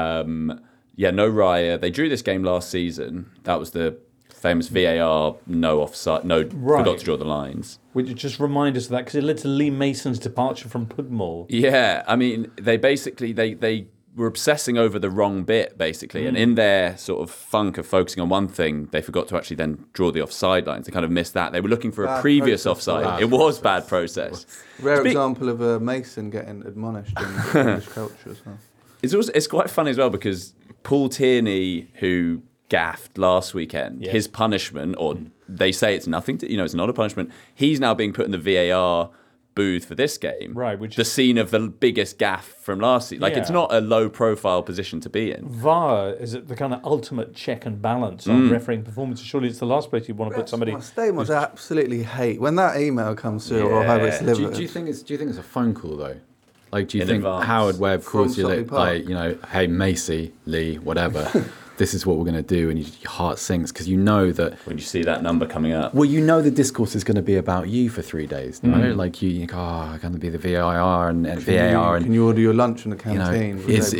Um, yeah, no Raya. They drew this game last season. That was the famous V A R, no offside, no, right. forgot to draw the lines. Would you just remind us of that, because it led to Lee Mason's departure from Pugmore. Yeah, I mean, they basically, they, they were obsessing over the wrong bit, basically, mm. and in their sort of funk of focusing on one thing, they forgot to actually then draw the offside lines. They kind of missed that. They were looking for bad a previous offside. Bad it was process. bad process. Rare Spe- example of a Mason getting admonished in English culture as well. It's also, it's quite funny as well, because Paul Tierney, who gaffed last weekend, yes. his punishment, or they say it's nothing to, you know, it's not a punishment. He's now being put in the V A R booth for this game. Right, which the scene of the biggest gaff from last season. Like, yeah. it's not a low profile position to be in. V A R is the kind of ultimate check and balance on mm. refereeing performances. Surely it's the last place you want to put somebody. They must absolutely hate when that email comes through, yeah. or however it's delivered. Do, do you think it's do you think it's a phone call though? Like, do you in think advance. Howard Webb calls you like, like, you know, hey Macy, Lee, whatever. This is what we're going to do, and you, your heart sinks because you know that when you see that number coming up. Well, you know the discourse is going to be about you for three days. You know? mm. Like you, you go, oh, I'm going to be the V A R and, and can V A R. You, and can you order your lunch in the canteen? You know, is,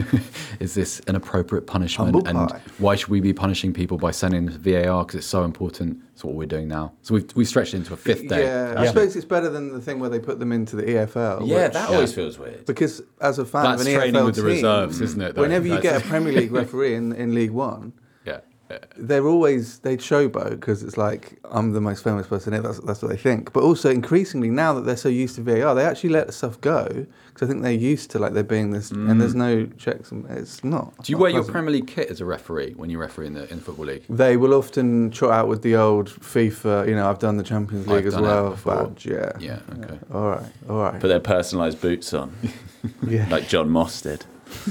is this an appropriate punishment? Humble and pie. Why should we be punishing people by sending V A R? Because it's so important. It's what we're doing now. So we've we've stretched it into a fifth day. Yeah, yeah, I suppose it's better than the thing where they put them into the E F L. Yeah, which, that always yeah. feels weird. Because as a fan That's of an training E F L with the team, reserves, isn't it? Though? Whenever you That's get a Premier League referee in, in League One, yeah. they're always, they'd showboat because it's like, I'm the most famous person here, that's, that's what they think. But also, increasingly, now that they're so used to V A R, they actually let stuff go because I think they're used to like there being this, mm. and there's no checks, and it's not. Do you wear pleasant. your Premier League kit as a referee when you referee in the, in the Football League? They will often trot out with the old FIFA, you know, I've done the Champions League I've as well badge, yeah. Yeah, okay. Yeah. All right, all right. Put their personalised boots on, yeah. like John Moss did.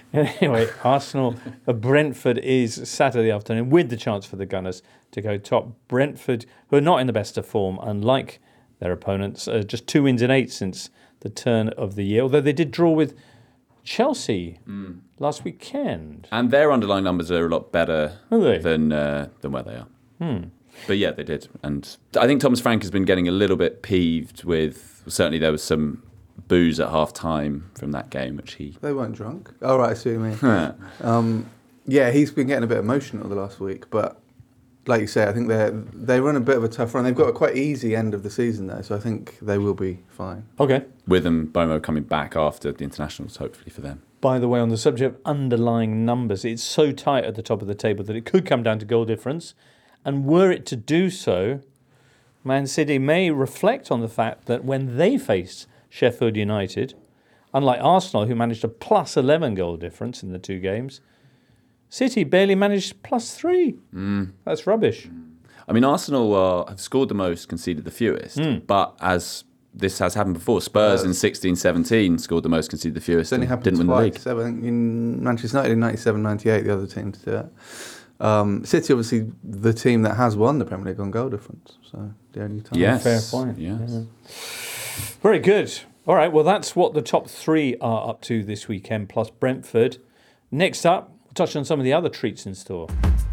Anyway, Arsenal, uh, Brentford is Saturday afternoon with the chance for the Gunners to go top. Brentford, who are not in the best of form, unlike their opponents, uh, just two wins in eight since the turn of the year, although they did draw with Chelsea mm. last weekend. And their underlying numbers are a lot better are than uh, than where they are. Hmm. But yeah, they did. And I think Thomas Frank has been getting a little bit peeved with, certainly there was some booze at half time from that game, which he... They weren't drunk. Oh, right, I see what you mean. um, yeah, he's been getting a bit emotional the last week, but like you say, I think they they run a bit of a tough run. They've got a quite easy end of the season though, so I think they will be fine. Okay. With them, Bomo coming back after the internationals, hopefully for them. By the way, on the subject of underlying numbers, it's so tight at the top of the table that it could come down to goal difference. And were it to do so, Man City may reflect on the fact that when they faced Sheffield United, unlike Arsenal, who managed a plus eleven goal difference in the two games, City barely managed plus three. Mm. That's rubbish. I mean, Arsenal uh, have scored the most, conceded the fewest. Mm. But as this has happened before, Spurs uh, in sixteen seventeen scored the most, conceded the fewest, it's only and happened didn't twice. win the league. So I think in Manchester United in ninety-seven ninety-eight, the other team to do it. Um, City, obviously, the team that has won the Premier League on goal difference. So the only time. Yes. Fair point. Yes. Yeah. Very good. All right, well, that's what the top three are up to this weekend, plus Brentford. Next up, we'll touch on some of the other treats in store.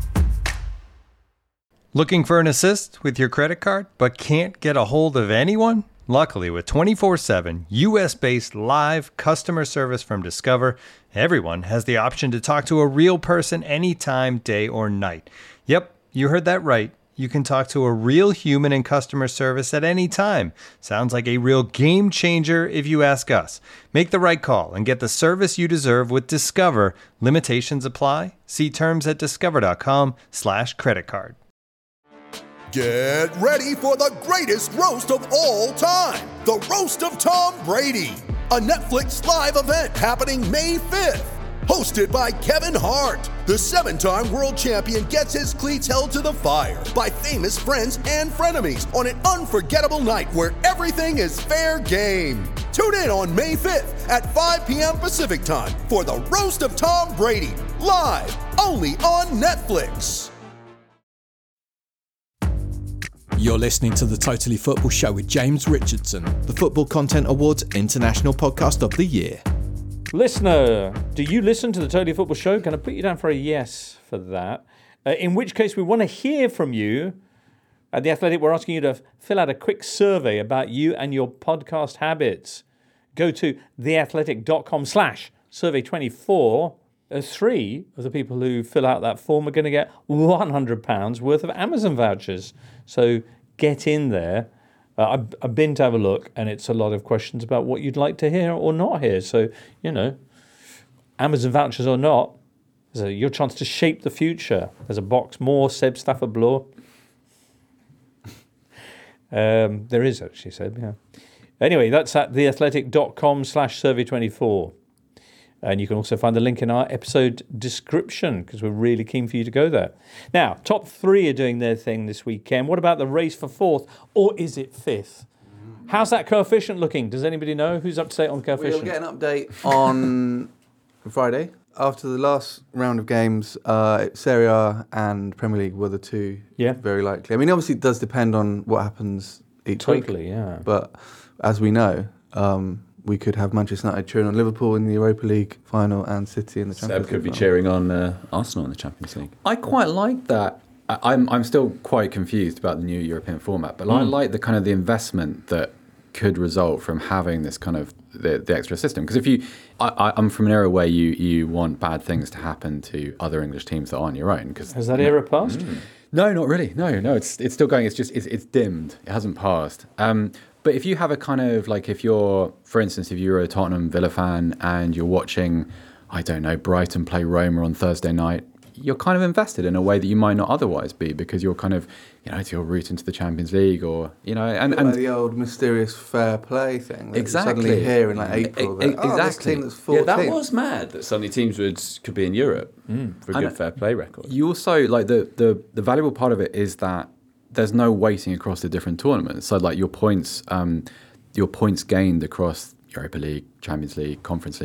Looking for an assist with your credit card, but can't get a hold of anyone? Luckily, with twenty-four seven U S-based live customer service from Discover, everyone has the option to talk to a real person anytime, day or night. Yep, you heard that right. You can talk to a real human in customer service at any time. Sounds like a real game changer if you ask us. Make the right call and get the service you deserve with Discover. Limitations apply. See terms at discover.com slash credit card. Get ready for the greatest roast of all time, the Roast of Tom Brady, a Netflix live event happening May fifth. Hosted by Kevin Hart, the seven-time world champion gets his cleats held to the fire by famous friends and frenemies on an unforgettable night where everything is fair game. Tune in on May fifth at five p.m. Pacific time for the Roast of Tom Brady, live only on Netflix. You're listening to the Totally Football Show with James Richardson, the Football Content Awards International Podcast of the Year. Listener, do you listen to the Totally Football Show? Can I put you down for a yes for that? Uh, in which case, we want to hear from you. At The Athletic, we're asking you to fill out a quick survey about you and your podcast habits. Go to theathletic.com slash survey 24. Uh, three of the people who fill out that form are going to get one hundred pounds worth of Amazon vouchers. So get in there. Uh, I've, I've been to have a look, and it's a lot of questions about what you'd like to hear or not hear. So, you know, Amazon vouchers or not, there's a, your chance to shape the future. There's a box, more Seb Stafford Bloor. um, there is actually, Seb, yeah. Anyway, that's at theathletic.com slash survey24. And you can also find the link in our episode description because we're really keen for you to go there. Now, top three are doing their thing this weekend. What about the race for fourth, or is it fifth? How's that coefficient looking? Does anybody know who's up to date on coefficient? We'll get an update on Friday. After the last round of games, uh, Serie A and Premier League were the two yeah. very likely. I mean, obviously it does depend on what happens each totally, week. Totally, yeah. But as we know... Um, we could have Manchester United cheering on Liverpool in the Europa League final and City in the Champions League. Seb could be final. cheering on uh, Arsenal in the Champions League. I quite like that. I, I'm I'm still quite confused about the new European format, but mm. I like the kind of the investment that could result from having this kind of the, the extra system. Because if you, I, I, I'm from an era where you you want bad things to happen to other English teams that aren't your own. Cause, Has that era passed? Mm. No, not really. No, no, it's it's still going. It's just it's, it's dimmed. It hasn't passed. Um, But if you have a kind of, like if you're, for instance, if you're a Tottenham Villa fan and you're watching, I don't know, Brighton play Roma on Thursday night, you're kind of invested in a way that you might not otherwise be because you're kind of, you know, you're rooting to the Champions League or, you know, and... and like the old mysterious fair play thing. That exactly. Suddenly here in like April. E- e- that, oh, exactly. This team that's fourteenth. Yeah, that was mad that suddenly teams would could be in Europe mm. for a good and fair play record. You also, like the, the, the valuable part of it is that there's no weighting across the different tournaments. So like your points... Um, your points gained across Europa League, Champions League, Conference League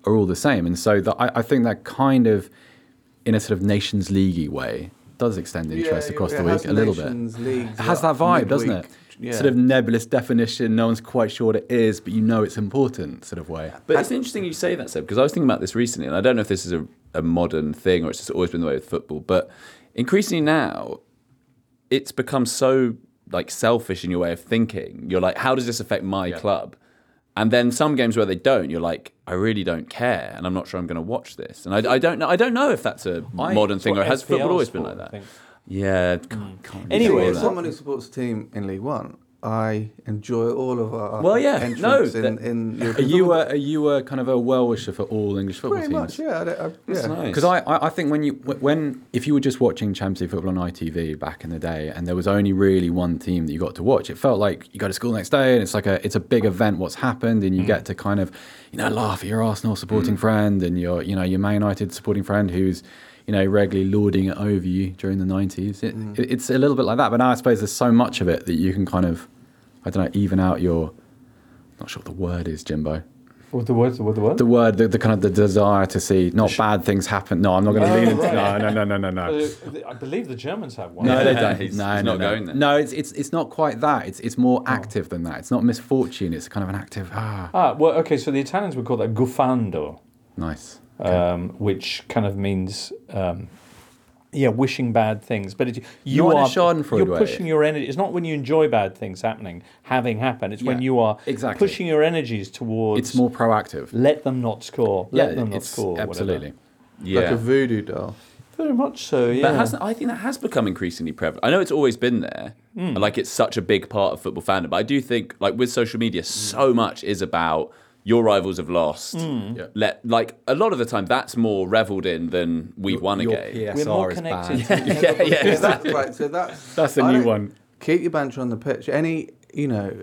are all the same. And so the, I, I think that kind of, in a sort of Nations League-y way, does extend interest Yeah, across it the has week a little Nations bit. Leagues It has like that vibe, doesn't it? midweek, yeah. Sort of nebulous definition, no one's quite sure what it is, but you know it's important sort of way. But it's interesting you say that, Seb, because I was thinking about this recently, and I don't know if this is a, a modern thing or it's just always been the way with football, but increasingly now, it's become so like selfish in your way of thinking. You're like, how does this affect my yeah. club? And then some games where they don't, you're like, I really don't care, and I'm not sure I'm going to watch this. And I, I don't know. I don't know if that's a I, modern thing, or has F P L football always sport, been like that? I think. Yeah. Mm. Can't Anyway, as someone who supports a team in League One, I enjoy all of our well, yeah, entrants no, in, in Are you a, are you a kind of a well wisher for all English football Pretty teams? much, yeah. I, I, That's yeah. nice. Because I, I think when you when if you were just watching Champions League football on I T V back in the day, and there was only really one team that you got to watch, it felt like you go to school the next day, and it's like a it's a big event. What's happened, and you mm. get to kind of you know laugh at your Arsenal supporting mm. friend, and your you know your Man United supporting friend who's you know regularly lording it over you during the nineties. It, mm. it, it's a little bit like that, but now I suppose there's so much of it that you can kind of I don't know, even out your, not sure what the word is, Jimbo. What the word? What the word? The word, the, the kind of the desire to see not Sh- bad things happen. No, I'm not going to oh, lean into. Right. No, no, no, no, no, no. Uh, I believe the Germans have one. No, they don't. He's, no, he's no, not no. going there. No, it's it's it's not quite that. It's it's more active than that. It's not misfortune. It's kind of an active. Ah. Ah, well, okay. So the Italians would call that gufando. Nice. Okay. Um, which kind of means. Um, Yeah, wishing bad things, but it, you not are in a Schadenfreude you're way. pushing your energy. It's not when you enjoy bad things happening, having happened. It's Yeah, when you are exactly. pushing your energies towards. It's more proactive. Let them not score. Let Yeah, them not it's score. absolutely. Yeah. Like a voodoo doll. Very much so. Yeah. But hasn't, I think that has become increasingly prevalent. I know it's always been there, mm. like it's such a big part of football fandom. But I do think, like with social media, mm. so much is about. Your rivals have lost. Mm. Yeah. Let like a lot of the time that's more revelled in than we've your, won a your game. P S R We're more is connected. bad. yeah, yeah, yeah, exactly. Right, so that's That's a I new don't- one. Keep your banter on the pitch. Any, you know,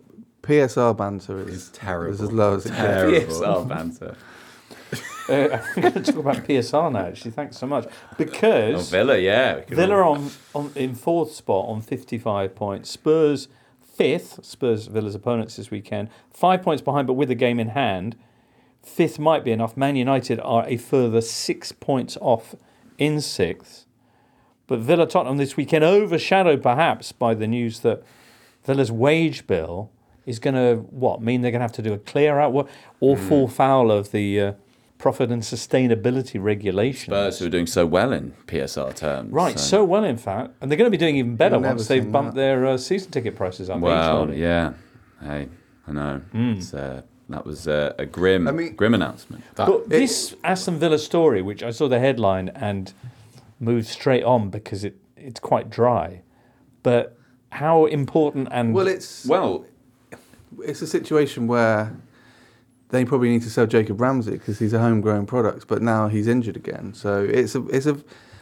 P S R banter is It's terrible. Is as low as it gets. Terrible. P S R banter. uh, I'm going to talk about P S R now. Actually, thanks so much because Oh, Villa, yeah. we could Villa all- on, on in fourth spot on fifty-five points. Spurs fifth. Spurs Villa's opponents this weekend. Five points behind, but with a game in hand. Fifth might be enough. Man United are a further six points off in sixth. But Villa Tottenham this weekend overshadowed perhaps by the news that Villa's wage bill is going to, what, mean they're going to have to do a clear out or mm. fall foul of the uh, profit and sustainability regulations. Spurs who are doing so well in P S R terms. Right, so, so well in fact. And they're going to be doing even better once they've bumped that. their uh, season ticket prices up. Well, yeah. Hey, I know. Mm. It's... Uh, That was uh, a grim, I mean, grim announcement. That, but this Aston Villa story, which I saw the headline and moved straight on because it, it's quite dry. But how important and well, it's well, it's a situation where they probably need to sell Jacob Ramsey because he's a homegrown product, but now he's injured again. So it's a it's a.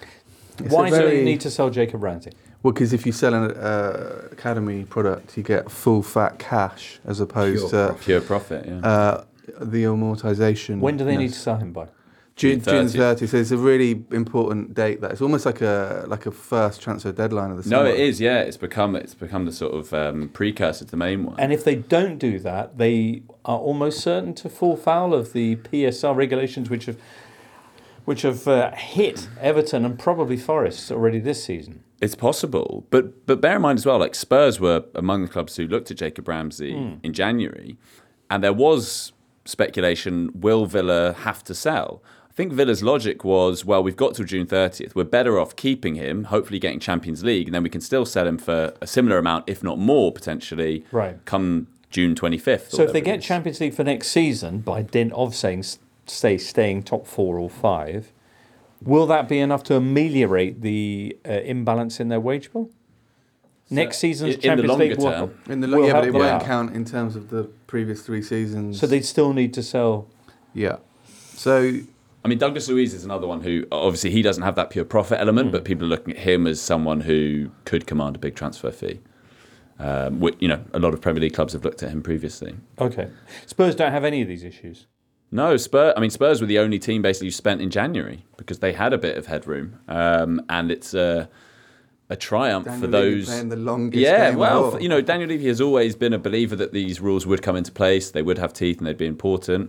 It's Why a very, do you need to sell Jacob Ramsey? Well, because if you sell an uh, academy product, you get full fat cash as opposed pure to profit. pure profit. Yeah. Uh, the amortization. When do they need to sell him by? June thirtieth. So it's a really important date. That it's almost like a like a first transfer deadline of the summer. No, it is. Yeah, it's become it's become the sort of um, precursor to the main one. And if they don't do that, they are almost certain to fall foul of the P S R regulations, which have which have uh, hit Everton and probably Forest already this season. It's possible, but but bear in mind as well, like Spurs were among the clubs who looked at Jacob Ramsey mm. in January, and there was speculation: will Villa have to sell? I think Villa's logic was, well, we've got till June thirtieth. We're better off keeping him, hopefully getting Champions League, and then we can still sell him for a similar amount, if not more, potentially. Right. Come June twenty-fifth. So if they get Champions League for next season, by dint of saying stay staying top four or five. Will that be enough to ameliorate the uh, imbalance in their wage bill? So Next season's in Champions the longer League term. will, in the lo- will yeah, but it won't out. count in terms of the previous three seasons. So they'd still need to sell. Yeah. So I mean, Douglas Luiz is another one who obviously he doesn't have that pure profit element, mm. but people are looking at him as someone who could command a big transfer fee. Um, which, you know, a lot of Premier League clubs have looked at him previously. Okay, Spurs don't have any of these issues. No, Spurs. I mean, Spurs were the only team basically who spent in January because they had a bit of headroom, um, and it's a, a triumph Daniel for Levy those. playing the longest yeah, game well, of all. you know, Daniel Levy has always been a believer that these rules would come into place, they would have teeth, and they'd be important.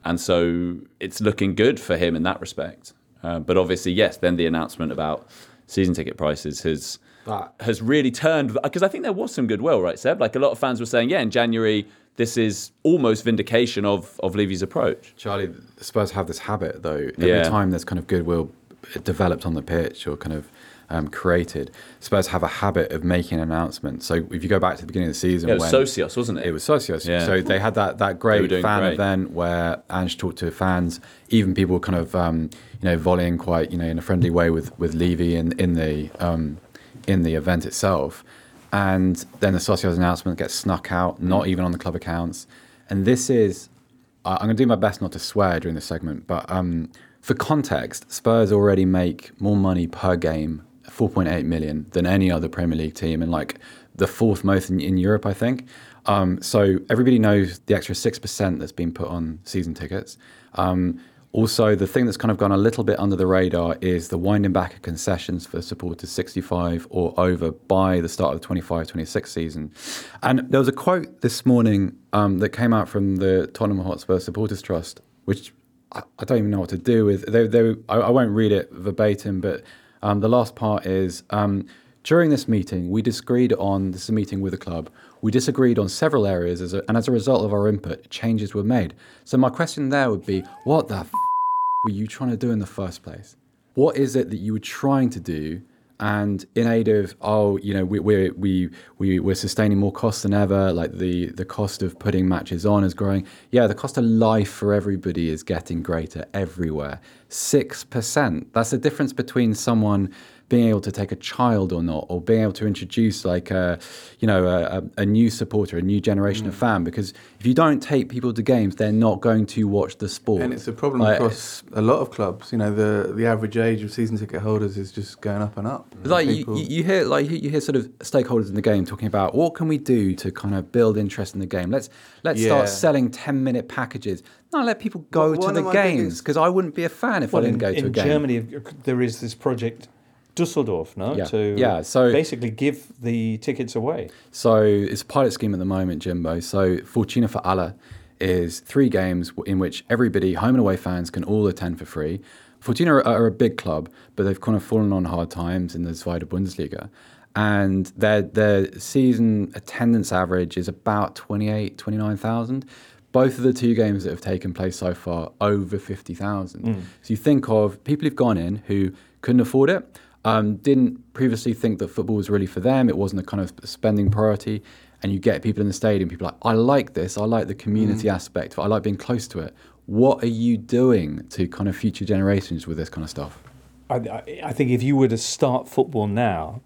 And so it's looking good for him in that respect. Uh, but obviously, yes, then the announcement about season ticket prices has that. has really turned, because I think there was some goodwill, right, Seb? Like a lot of fans were saying, yeah, in January, this is almost vindication of, of Levy's approach. Charlie, Spurs have this habit, though. Every Yeah. time there's kind of goodwill developed on the pitch or kind of um, created, Spurs have a habit of making an announcement. So if you go back to the beginning of the season, Yeah, it was when Socios, wasn't it? It was Socios. Yeah. So they had that that They were great doing fan great. event where Ange talked to fans, even people kind of um, you know volleying quite you know in a friendly way with with Levy in in the um, in the event itself, and then the Socios announcement gets snuck out, not even on the club accounts. And this is, uh, I'm going to do my best not to swear during this segment, but um, for context, Spurs already make more money per game, four point eight million, than any other Premier League team, and like the fourth most in, in Europe, I think. Um, so everybody knows the extra six percent that's been put on season tickets. Um, also, the thing that's kind of gone a little bit under the radar is the winding back of concessions for supporters sixty-five or over by the start of the twenty-five twenty-six season. And there was a quote this morning um, that came out from the Tottenham Hotspur Supporters Trust, which I, I don't even know what to do with. They, they, I, I won't read it verbatim, but um, the last part is, um, during this meeting, we disagreed on, this is a meeting with the club, we disagreed on several areas, as a, and as a result of our input, changes were made. So my question there would be, what the f*** were you trying to do in the first place? What is it that you were trying to do? And in aid of, oh, you know, we, we, we, we, we're sustaining more costs than ever, like the, the cost of putting matches on is growing. Yeah, the cost of life for everybody is getting greater everywhere. six percent. That's the difference between someone being able to take a child or not, or being able to introduce like a, you know, a, a new supporter, a new generation mm. of fan. Because if you don't take people to games, they're not going to watch the sport. And it's a problem like, across a lot of clubs. You know, the the average age of season ticket holders is just going up and up. Like People... you, you hear, like you hear sort of stakeholders in the game talking about what can we do to kind of build interest in the game. Let's let's yeah. start selling ten minute packages. No, let people go well, to the games because I wouldn't be a fan if well, I didn't in, go to in a game. In Germany, there is this project. Dusseldorf, no? Yeah. To yeah, so basically give the tickets away. So it's a pilot scheme at the moment, Jimbo. So Fortuna for Alle is three games in which everybody, home and away fans, can all attend for free. Fortuna are, are a big club, but they've kind of fallen on hard times in the Zweite Bundesliga. And their their season attendance average is about twenty-eight, twenty-nine thousand. Both of the two games that have taken place so far, over fifty thousand. Mm. So you think of people who've gone in who couldn't afford it, Um, didn't previously think that football was really for them. It wasn't a kind of spending priority. And you get people in the stadium, people are like, I like this. I like the community mm. aspect. I like being close to it. What are you doing to kind of future generations with this kind of stuff? I, I, I think if you were to start football now,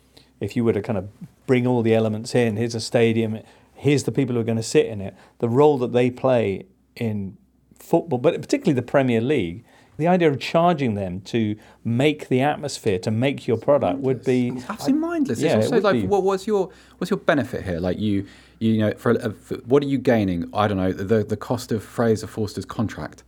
if you were to kind of bring all the elements in, here's a stadium, here's the people who are going to sit in it, the role that they play in football, but particularly the Premier League, the idea of charging them to make the atmosphere, to make your product would be it's absolutely mindless. Yeah, it's also it would like, be. what, what's your what's your benefit here? Like you, you know, for, uh, for what are you gaining? I don't know the the cost of Fraser Forster's contract.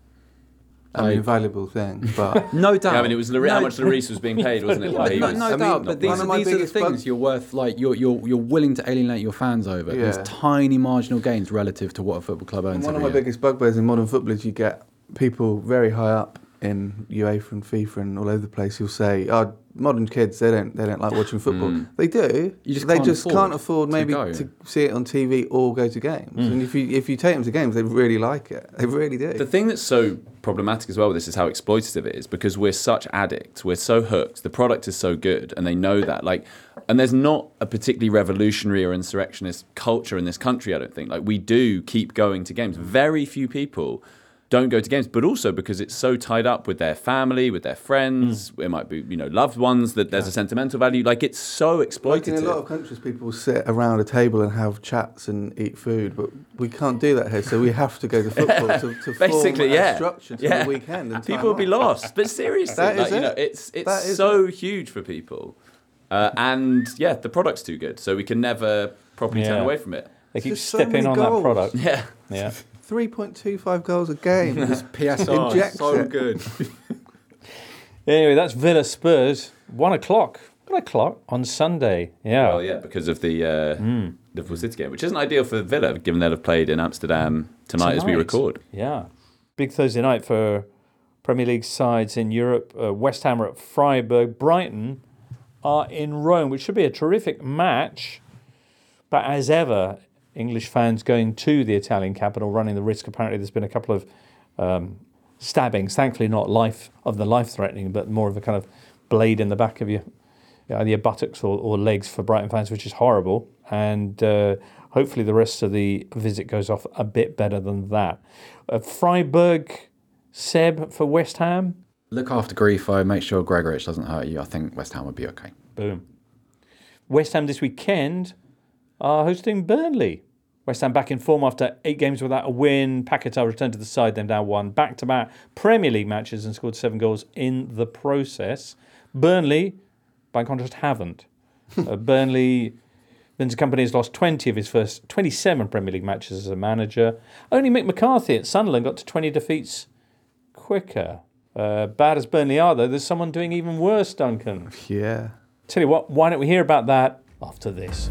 I mean, a valuable thing, but no doubt. Yeah, I mean, it was Lloris, no, how much Lloris was being paid, wasn't it? No, While he no, was, no I doubt. mean, But these, are, these are the things bug- you're worth. Like you're you're you're willing to alienate your fans over. Yeah. There's tiny marginal gains relative to what a football club owns. And one of every my year. biggest bugbears in modern football is you get people very high up in UEFA and FIFA and all over the place who'll say, "Oh, modern kids they don't they don't like watching football." Mm. They do. You just they can't just afford can't afford maybe to, to see it on T V or go to games. Mm. And if you if you take them to games, they really like it. They really do. The thing that's so problematic as well with this is how exploitative it is, because we're such addicts, we're so hooked, the product is so good, and they know that. Like, and there's not a particularly revolutionary or insurrectionist culture in this country, I don't think. Like, we do keep going to games. Very few people don't go to games, but also because it's so tied up with their family, with their friends. Mm. It might be, you know, loved ones, that there's yeah. a sentimental value. Like, it's so exploitative. Like in a lot of countries, people sit around a table and have chats and eat food, but we can't do that here, so we have to go to football to, to Basically, form yeah. a structure to yeah. the weekend. And people will be lost, but seriously, that like, is you it. know, it's it's that is so it. huge for people, uh, and yeah, the product's too good, so we can never properly yeah. turn away from it. They keep There's so stepping many on goals. that product. Yeah, yeah. three point two five goals a game. This P S R Inject so it. good. Anyway, that's Villa Spurs, one o'clock. One o'clock on Sunday. Yeah. Well, yeah, because of the uh, mm. Liverpool City game, which isn't ideal for Villa, given they'll have played in Amsterdam tonight, tonight. as we record. Yeah. Big Thursday night for Premier League sides in Europe. Uh, West Ham are at Freiburg. Brighton are in Rome, which should be a terrific match. But as ever, English fans going to the Italian capital, running the risk. Apparently, there's been a couple of um, stabbings. Thankfully, not life of the life-threatening, but more of a kind of blade in the back of your, either your buttocks or, or legs for Brighton fans, which is horrible. And uh, hopefully, the rest of the visit goes off a bit better than that. Uh, Freiburg, Seb for West Ham. Look after Grifo, make sure Gregoritsch doesn't hurt you. I think West Ham would be okay. Boom. West Ham this weekend are hosting Burnley. West Ham back in form after eight games without a win. Paquetá returned to the side, then down one. Back-to-back Premier League matches and scored seven goals in the process. Burnley, by contrast, haven't. uh, Burnley, Vincent Kompany has lost twenty of his first twenty-seven Premier League matches as a manager. Only Mick McCarthy at Sunderland got to twenty defeats quicker. Uh, bad as Burnley are, though, there's someone doing even worse, Duncan. Yeah. Tell you what, why don't we hear about that after this?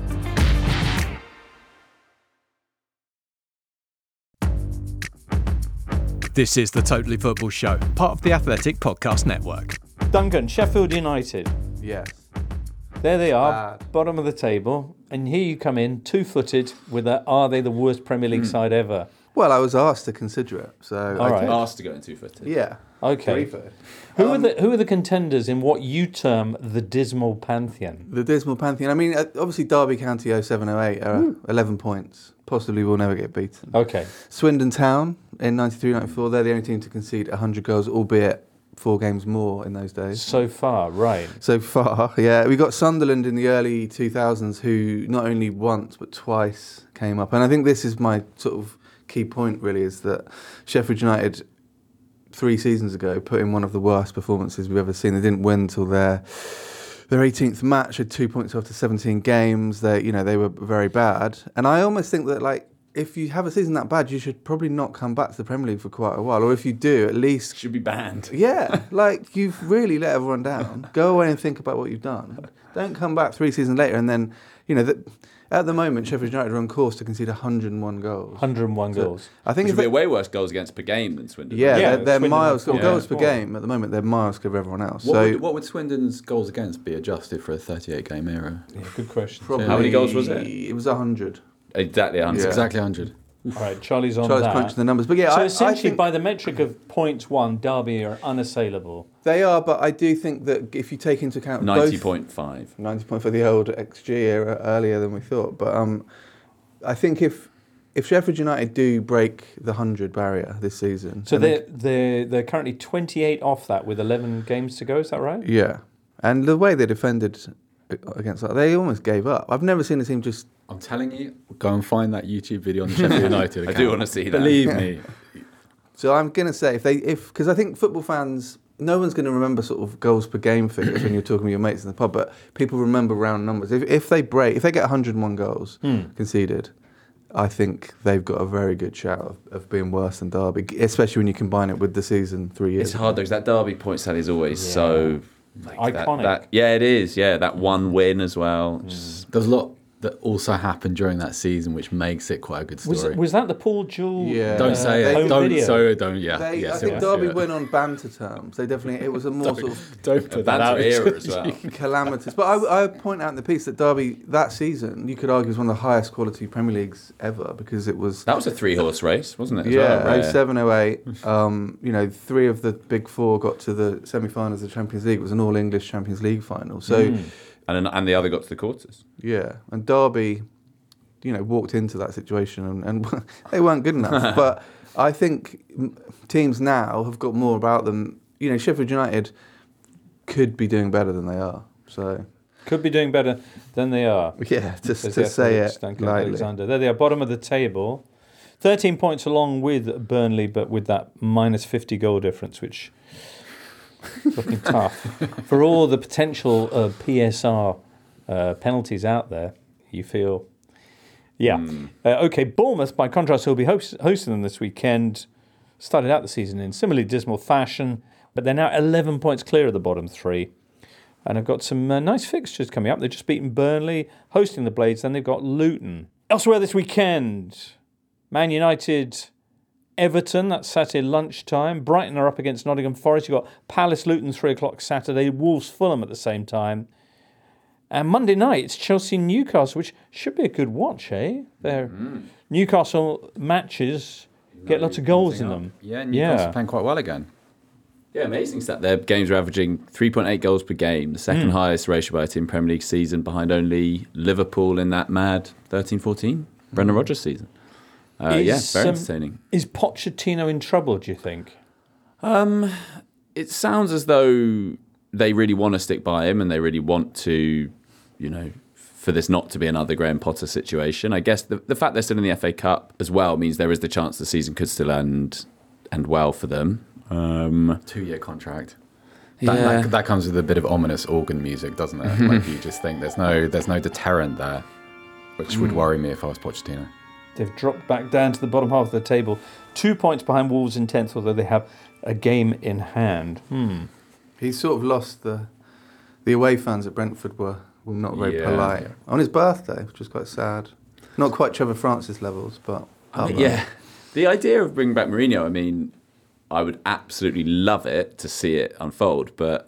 This is the Totally Football Show, part of the Athletic Podcast Network. Duncan, Sheffield United. Yes. There they are, Bad. bottom of the table. And here you come in, two-footed, with a, are they the worst Premier League mm. side ever? Well, I was asked to consider it. So All I right. Asked to go in two-footed. Yeah. Okay. Who, um, are the, who are the contenders in what you term the dismal pantheon? The dismal pantheon. I mean, obviously Derby County oh seven oh eight are mm. eleven points. Possibly will never get beaten. Okay. Swindon Town in ninety-three ninety-four, they're the only team to concede one hundred goals, albeit four games more in those days. So far, right. So far, yeah. We got Sunderland in the early two thousands who not only once but twice came up. And I think this is my sort of key point, really, is that Sheffield United three seasons ago put in one of the worst performances we've ever seen. They didn't win until their their eighteenth match, had two points after seventeen games. They, you know, they were very bad. And I almost think that, like, if you have a season that bad, you should probably not come back to the Premier League for quite a while. Or if you do, at least... Should be banned. Yeah, like, you've really let everyone down. Go away and think about what you've done. Don't come back three seasons later and then, you know, the, at the moment, Sheffield United are on course to concede one hundred and one goals. one hundred and one so goals. I think Which if would they, be way worse goals against per game than Swindon. Yeah, Yeah, they're, they're Swindon miles, have- goals yeah. per game. At the moment, they're miles clear of everyone else. What, so would, what would Swindon's goals against be adjusted for a thirty-eight game era? Yeah, good question. probably, How many goals was it? It was one hundred. Exactly one hundred. Yeah. Exactly one hundred. All right, Charlie's on Charlie's that. crunching the numbers. But yeah, so I, essentially, I think by the metric of points one, Derby are unassailable. they are, but I do think that if you take into account ninety both point five. ninety point for the old X G era earlier than we thought. But um, I think if if Sheffield United do break the one hundred barrier this season... So and they're, they're, they're currently twenty-eight off that with eleven games to go, is that right? Yeah. And the way they defended against that, they almost gave up. I've never seen a team just... I'm telling you, go and find that YouTube video on the Sheffield United account. I do want to see that. Believe me. So I'm going to say, if they, if because I think football fans, no one's going to remember sort of goals per game figures when you're talking with your mates in the pub, but people remember round numbers. If, if they break, if they get one hundred and one goals Hmm. conceded, I think they've got a very good shout of, of being worse than Derby, especially when you combine it with the season three years It's hard though, 'cause that Derby point tally is always Yeah. so like, that- Iconic. that- yeah, it is. Yeah, that one win as well. Just- There's a lot that also happened during that season, which makes it quite a good Was, story. was that the Paul Jewell Yeah. don't uh, say it. home Don't video? so don't. Yeah. They, yes, I think yes, Derby yeah. went on banter terms. They definitely, it was a more sort of Don't a put that out. banter era as well. calamitous. But I, I point out in the piece that Derby, that season, you could argue was one of the highest quality Premier Leagues ever because it was... That was a three horse race, wasn't it? as Yeah, well? oh seven, oh eight. Um, you know, three of the big four got to the semi-finals of the Champions League. It was an all-English Champions League final. So, Mm. And and the other got to the quarters. yeah. And Derby, you know, walked into that situation and, and they weren't good enough. But I think m- teams now have got more about them. You know, Sheffield United could be doing better than they are. So, Could be doing better than they are. yeah, just Says to the say Athletics, it Duncan lightly. Alexander. There they are, bottom of the table. thirteen points along with Burnley, but with that minus fifty goal difference, which is looking tough. For all the potential uh, P S R uh, penalties out there, you feel... Yeah. Mm. Uh, okay, Bournemouth, by contrast, will be host- hosting them this weekend. Started out the season in similarly dismal fashion, but they're now eleven points clear of the bottom three. And have got some uh, nice fixtures coming up. They've just beaten Burnley, hosting the Blades. Then they've got Luton. Elsewhere this weekend, Man United Everton, that's Saturday lunchtime. Brighton are up against Nottingham Forest. You've got Palace Luton, three o'clock Saturday. Wolves Fulham at the same time. And Monday night, it's Chelsea Newcastle, which should be a good watch, eh? Their mm-hmm. Newcastle matches get lots of goals in them. Yeah, Newcastle yeah. playing quite well again. Yeah, amazing stat. Their games are averaging three point eight goals per game, the second mm. highest ratio by a team Premier League season, behind only Liverpool in that mad thirteen fourteen mm. Brendan Rodgers season. Uh, is, yeah, very entertaining. Um, is Pochettino in trouble, do you think? Um, it sounds as though they really want to stick by him and they really want to, you know, for this not to be another Graham Potter situation. I guess the, the fact they're still in the F A Cup as well means there is the chance the season could still end, end well for them. Um, Two-year contract. That, yeah. that, that comes with a bit of ominous organ music, doesn't it? Like you just think there's no there's no deterrent there, which would worry me if I was Pochettino. They've dropped back down to the bottom half of the table. Two points behind Wolves in tenth, although they have a game in hand. Hmm. He's sort of lost the... The away fans at Brentford were, were not very yeah. polite. On his birthday, which was quite sad. Not quite Trevor Francis levels, but... I mean, yeah. The idea of bringing back Mourinho, I mean, I would absolutely love it to see it unfold, but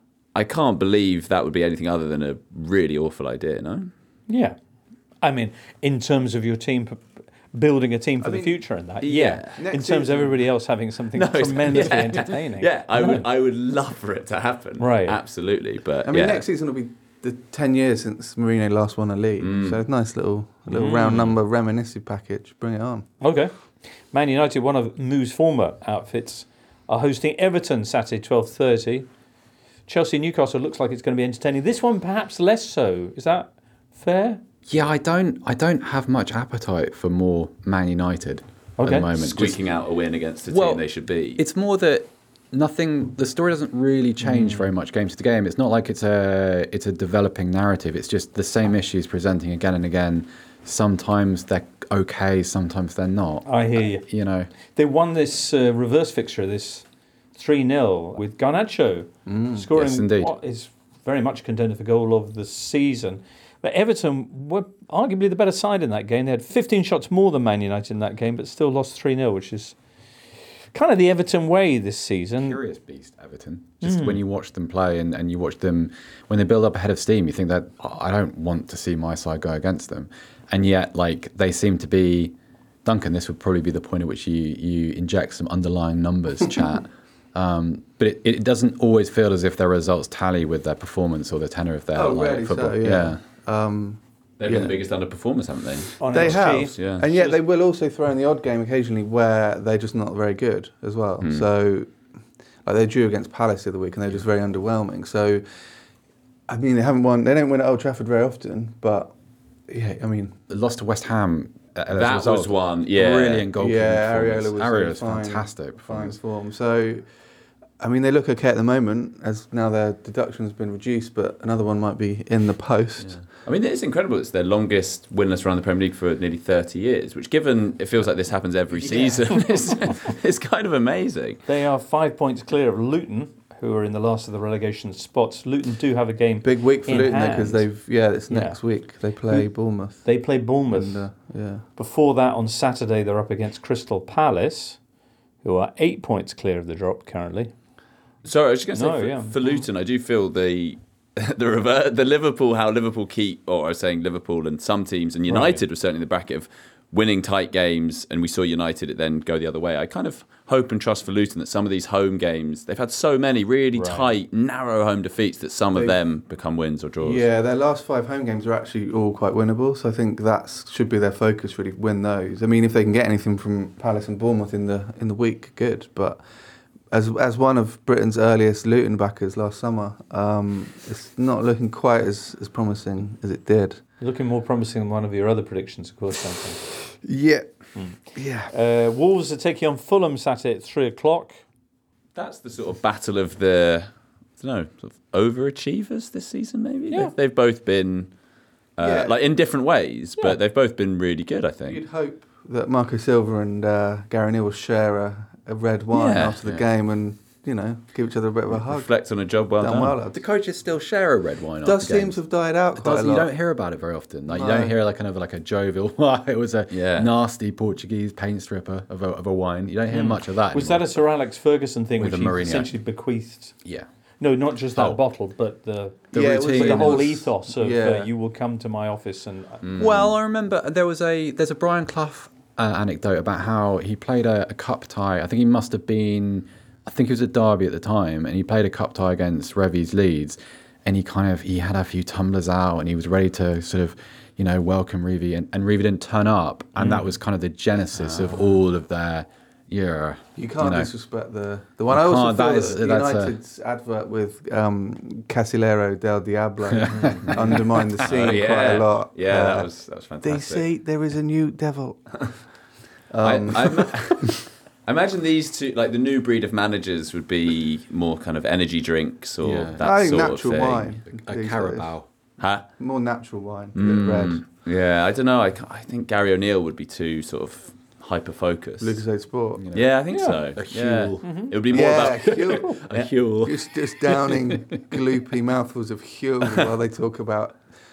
I can't believe that would be anything other than a really awful idea, no? Yeah. I mean, in terms of your team... building a team for I the mean, future and that, yeah. yeah. In terms season, of everybody else having something no, tremendously yeah. entertaining. Yeah, I no. would I would love for it to happen. Right. Absolutely. But I mean, yeah. next season will be the ten years since Mourinho last won a league. Mm. So it's a nice little a little mm. round number reminiscing package. Bring it on. Okay. Man United, one of Moo's former outfits, are hosting Everton Saturday, twelve thirty. Chelsea Newcastle looks like it's going to be entertaining. This one perhaps less so. Is that fair? Yeah, I don't I don't have much appetite for more Man United okay. at the moment. Squeaking Just, out a win against the well, team they should be. It's more that nothing the story doesn't really change mm. very much game to the game. It's not like it's a it's a developing narrative. It's just the same issues presenting again and again. Sometimes they're okay, sometimes they're not. I hear you. Uh, you know. They won this uh, reverse fixture, this three nil with Garnacho mm. scoring yes, indeed. what is very much contender for goal of the season. But Everton were arguably the better side in that game. They had fifteen shots more than Man United in that game, but still lost three nil, which is kind of the Everton way this season. Curious beast, Everton. Just mm. when you watch them play and, and you watch them, when they build up ahead of steam, you think that, oh, I don't want to see my side go against them. And yet, like, they seem to be... Duncan, this would probably be the point at which you, you inject some underlying numbers, chat. Um, but it, it doesn't always feel as if their results tally with their performance or the tenor of their oh, like, really football. So, yeah. yeah. Um, They've yeah. been the biggest underperformers, haven't they? On they X G. have, yeah. and yet they will also throw in the odd game occasionally where they're just not very good as well. Mm. So, like they drew against Palace the other week, and they're just very underwhelming. So, I mean, they haven't won. They don't win at Old Trafford very often, but yeah, I mean, they lost to West Ham. As that result. was one, yeah, brilliant goalkeeping. Yeah, Areola was, Areola was fine, fantastic. Fine form. So. I mean, they look okay at the moment, as now their deduction has been reduced, but another one might be in the post. Yeah. I mean, it's incredible. It's their longest winless run in the Premier League for nearly thirty years, which, given it feels like this happens every season, yeah. is, is kind of amazing. They are five points clear of Luton, who are in the last of the relegation spots. Luton do have a game. Big week for in Luton because they've yeah, it's yeah. next week they play Bournemouth. They play Bournemouth. And, uh, yeah. Before that, on Saturday, they're up against Crystal Palace, who are eight points clear of the drop currently. Sorry, I was just going to say, no, for, yeah. for Luton, I do feel the the rever- the Liverpool, how Liverpool keep, or I was saying Liverpool and some teams, and United right. was certainly in the bracket of winning tight games, and we saw United then go the other way. I kind of hope and trust for Luton that some of these home games, they've had so many really right. tight, narrow home defeats that some they, of them become wins or draws. Yeah, their last five home games are actually all quite winnable, so I think that should be their focus, really, win those. I mean, if they can get anything from Palace and Bournemouth in the in the week, good, but... As as one of Britain's earliest Luton backers last summer, um, it's not looking quite as, as promising as it did. Looking more promising than one of your other predictions, of course, Duncan. Yeah. Mm. Yeah. Uh, Wolves are taking on Fulham Saturday at three o'clock. That's the sort of battle of the, I don't know, sort of overachievers this season, maybe? Yeah. They've, they've both been, uh, yeah. like in different ways, yeah. but they've both been really good, I think. You'd hope that Marco Silva and uh, Gary Neville share a, a red wine yeah. after the yeah. game and you know, give each other a bit of a hug. Reflect on a job well done. done. Well, Do coaches still share a red wine? Does after seem games? to have died out It quite does, a lot. You don't hear about it very often. Like you No. don't hear like kind of like a jovial. It was a Yeah. nasty Portuguese paint stripper of a, of a wine. You don't hear Mm. much of that. Was anymore. that a Sir Alex Ferguson thing With which the he Mourinho. essentially bequeathed? Yeah. No, not just that Oh. bottle, but the The yeah, routine. but the whole was- ethos of yeah. uh, you will come to my office and. Mm. Well, I remember there was a there's a Brian Clough uh, anecdote about how he played a, a cup tie. I think he must have been, I think it was a derby at the time, and he played a cup tie against Revy's Leeds, and he kind of he had a few tumblers out, and he was ready to sort of, you know, welcome Revy, and, and Revy didn't turn up, and Mm. that was kind of the genesis of all of their yeah. You can't know. disrespect the the one. You I also can't, feel that that, is- that's a- United's advert with um, Casillero del Diablo undermined the scene Oh, yeah. quite a lot. Yeah, that was- that was fantastic. They say there is a new devil. I, I, ima- I imagine these two, like the new breed of managers, would be more kind of energy drinks or Yeah. that I think sort natural of thing. wine. A these Carabao. Huh? More natural wine, a bit Mm, red. Yeah, I don't know. I, ca- I think Gary O'Neill would be too sort of hyper focused. Lucozade Sport. Yeah, I think Yeah. so. A yeah. Huel. Mm-hmm. It would be more Yeah, about Huel. A Huel. Just, just downing gloopy mouthfuls of Huel while they talk about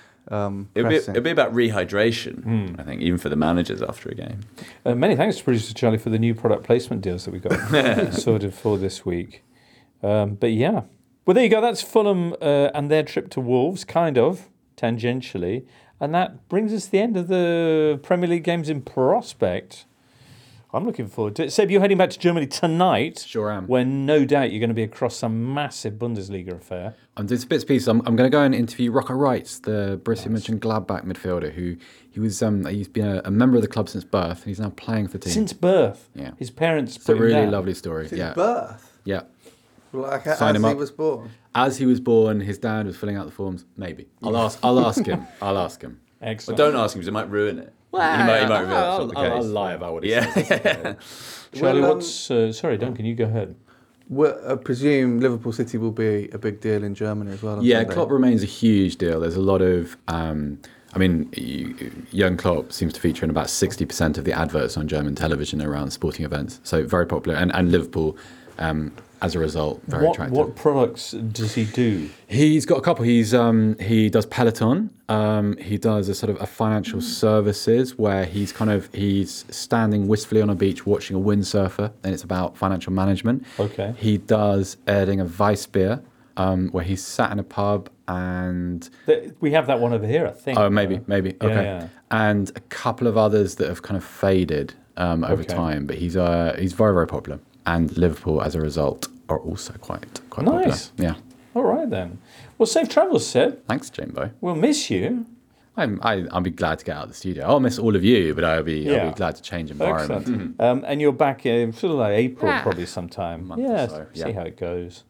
um, It'd be, pressing. it'd be about rehydration, I think, even for the managers after a game. Uh, many thanks to producer Charlie for the new product placement deals that we got sorted for this week. Um, but yeah, well, there you go. That's Fulham uh, and their trip to Wolves, kind of tangentially, and that brings us to the end of the Premier League games in prospect. I'm looking forward to it. Seb, you're heading back to Germany tonight. Sure am. When no doubt you're going to be across some massive Bundesliga affair. I'm doing some bits and pieces. I'm, I'm going to go and interview Rocco Reitz, the Borussia Mönchengladbach midfielder, who he was. Um, he's been a, a member of the club since birth, and he's now playing for the team. Since birth. Yeah. His parents It's a put him really down. lovely story. Since yeah. birth? Yeah. Like Sign as him he up. was born. As he was born, his dad was filling out the forms. Maybe. I'll ask. I'll ask him. I'll ask him. Excellent. But don't ask him because it might ruin it. Well, he might, he might I'll- reveal that's not the I'll- I'll case. lie about what he yeah. says. Charlie, Well, um, what's... Uh, sorry, Duncan, you go ahead. Well, I presume Liverpool City will be a big deal in Germany as well. on Yeah, Sunday. Klopp remains a huge deal. There's a lot of, um, I mean, you, young Klopp seems to feature in about sixty percent of the adverts on German television around sporting events. So very popular. And, and Liverpool, um, as a result, very What, attractive. what products does he do? He's got a couple. He's um, he does Peloton. Um, he does a sort of a financial services where he's kind of he's standing wistfully on a beach watching a windsurfer, and it's about financial management. Okay. He does Erding a Weissbier, um, where he's sat in a pub and Th- We have that one over here, I think. oh maybe maybe Yeah, okay, yeah. and a couple of others that have kind of faded um, over Okay. time. But he's uh, he's very very popular, and Liverpool as a result are also quite quite Nice. popular. Yeah. All right, then. Well, safe travels, Seb. Thanks, Jimbo. We'll miss you. I'm, I, I'll be glad to get out of the studio. I'll miss all of you, but I'll be, Yeah. I'll be glad to change environment. Excellent. Um, and you're back in sort of like April, Yeah. probably sometime. Month or yeah, so, see yeah. how it goes.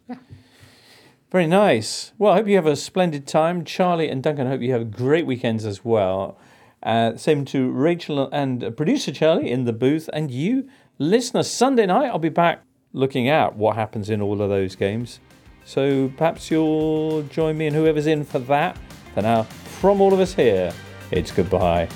Very nice. Well, I hope you have a splendid time. Charlie and Duncan, I hope you have great weekends as well. Uh, same to Rachel and uh, producer Charlie in the booth. And you, listener, Sunday night, I'll be back looking at what happens in all of those games. So perhaps you'll join me and whoever's in for that. For now, from all of us here, it's goodbye.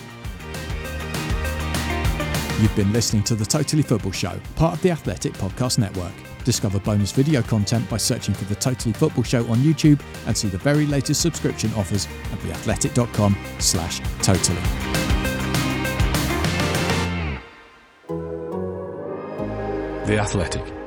You've been listening to The Totally Football Show, part of the Athletic Podcast Network. Discover bonus video content by searching for The Totally Football Show on YouTube and see the very latest subscription offers at theathletic.com slash totally. The Athletic.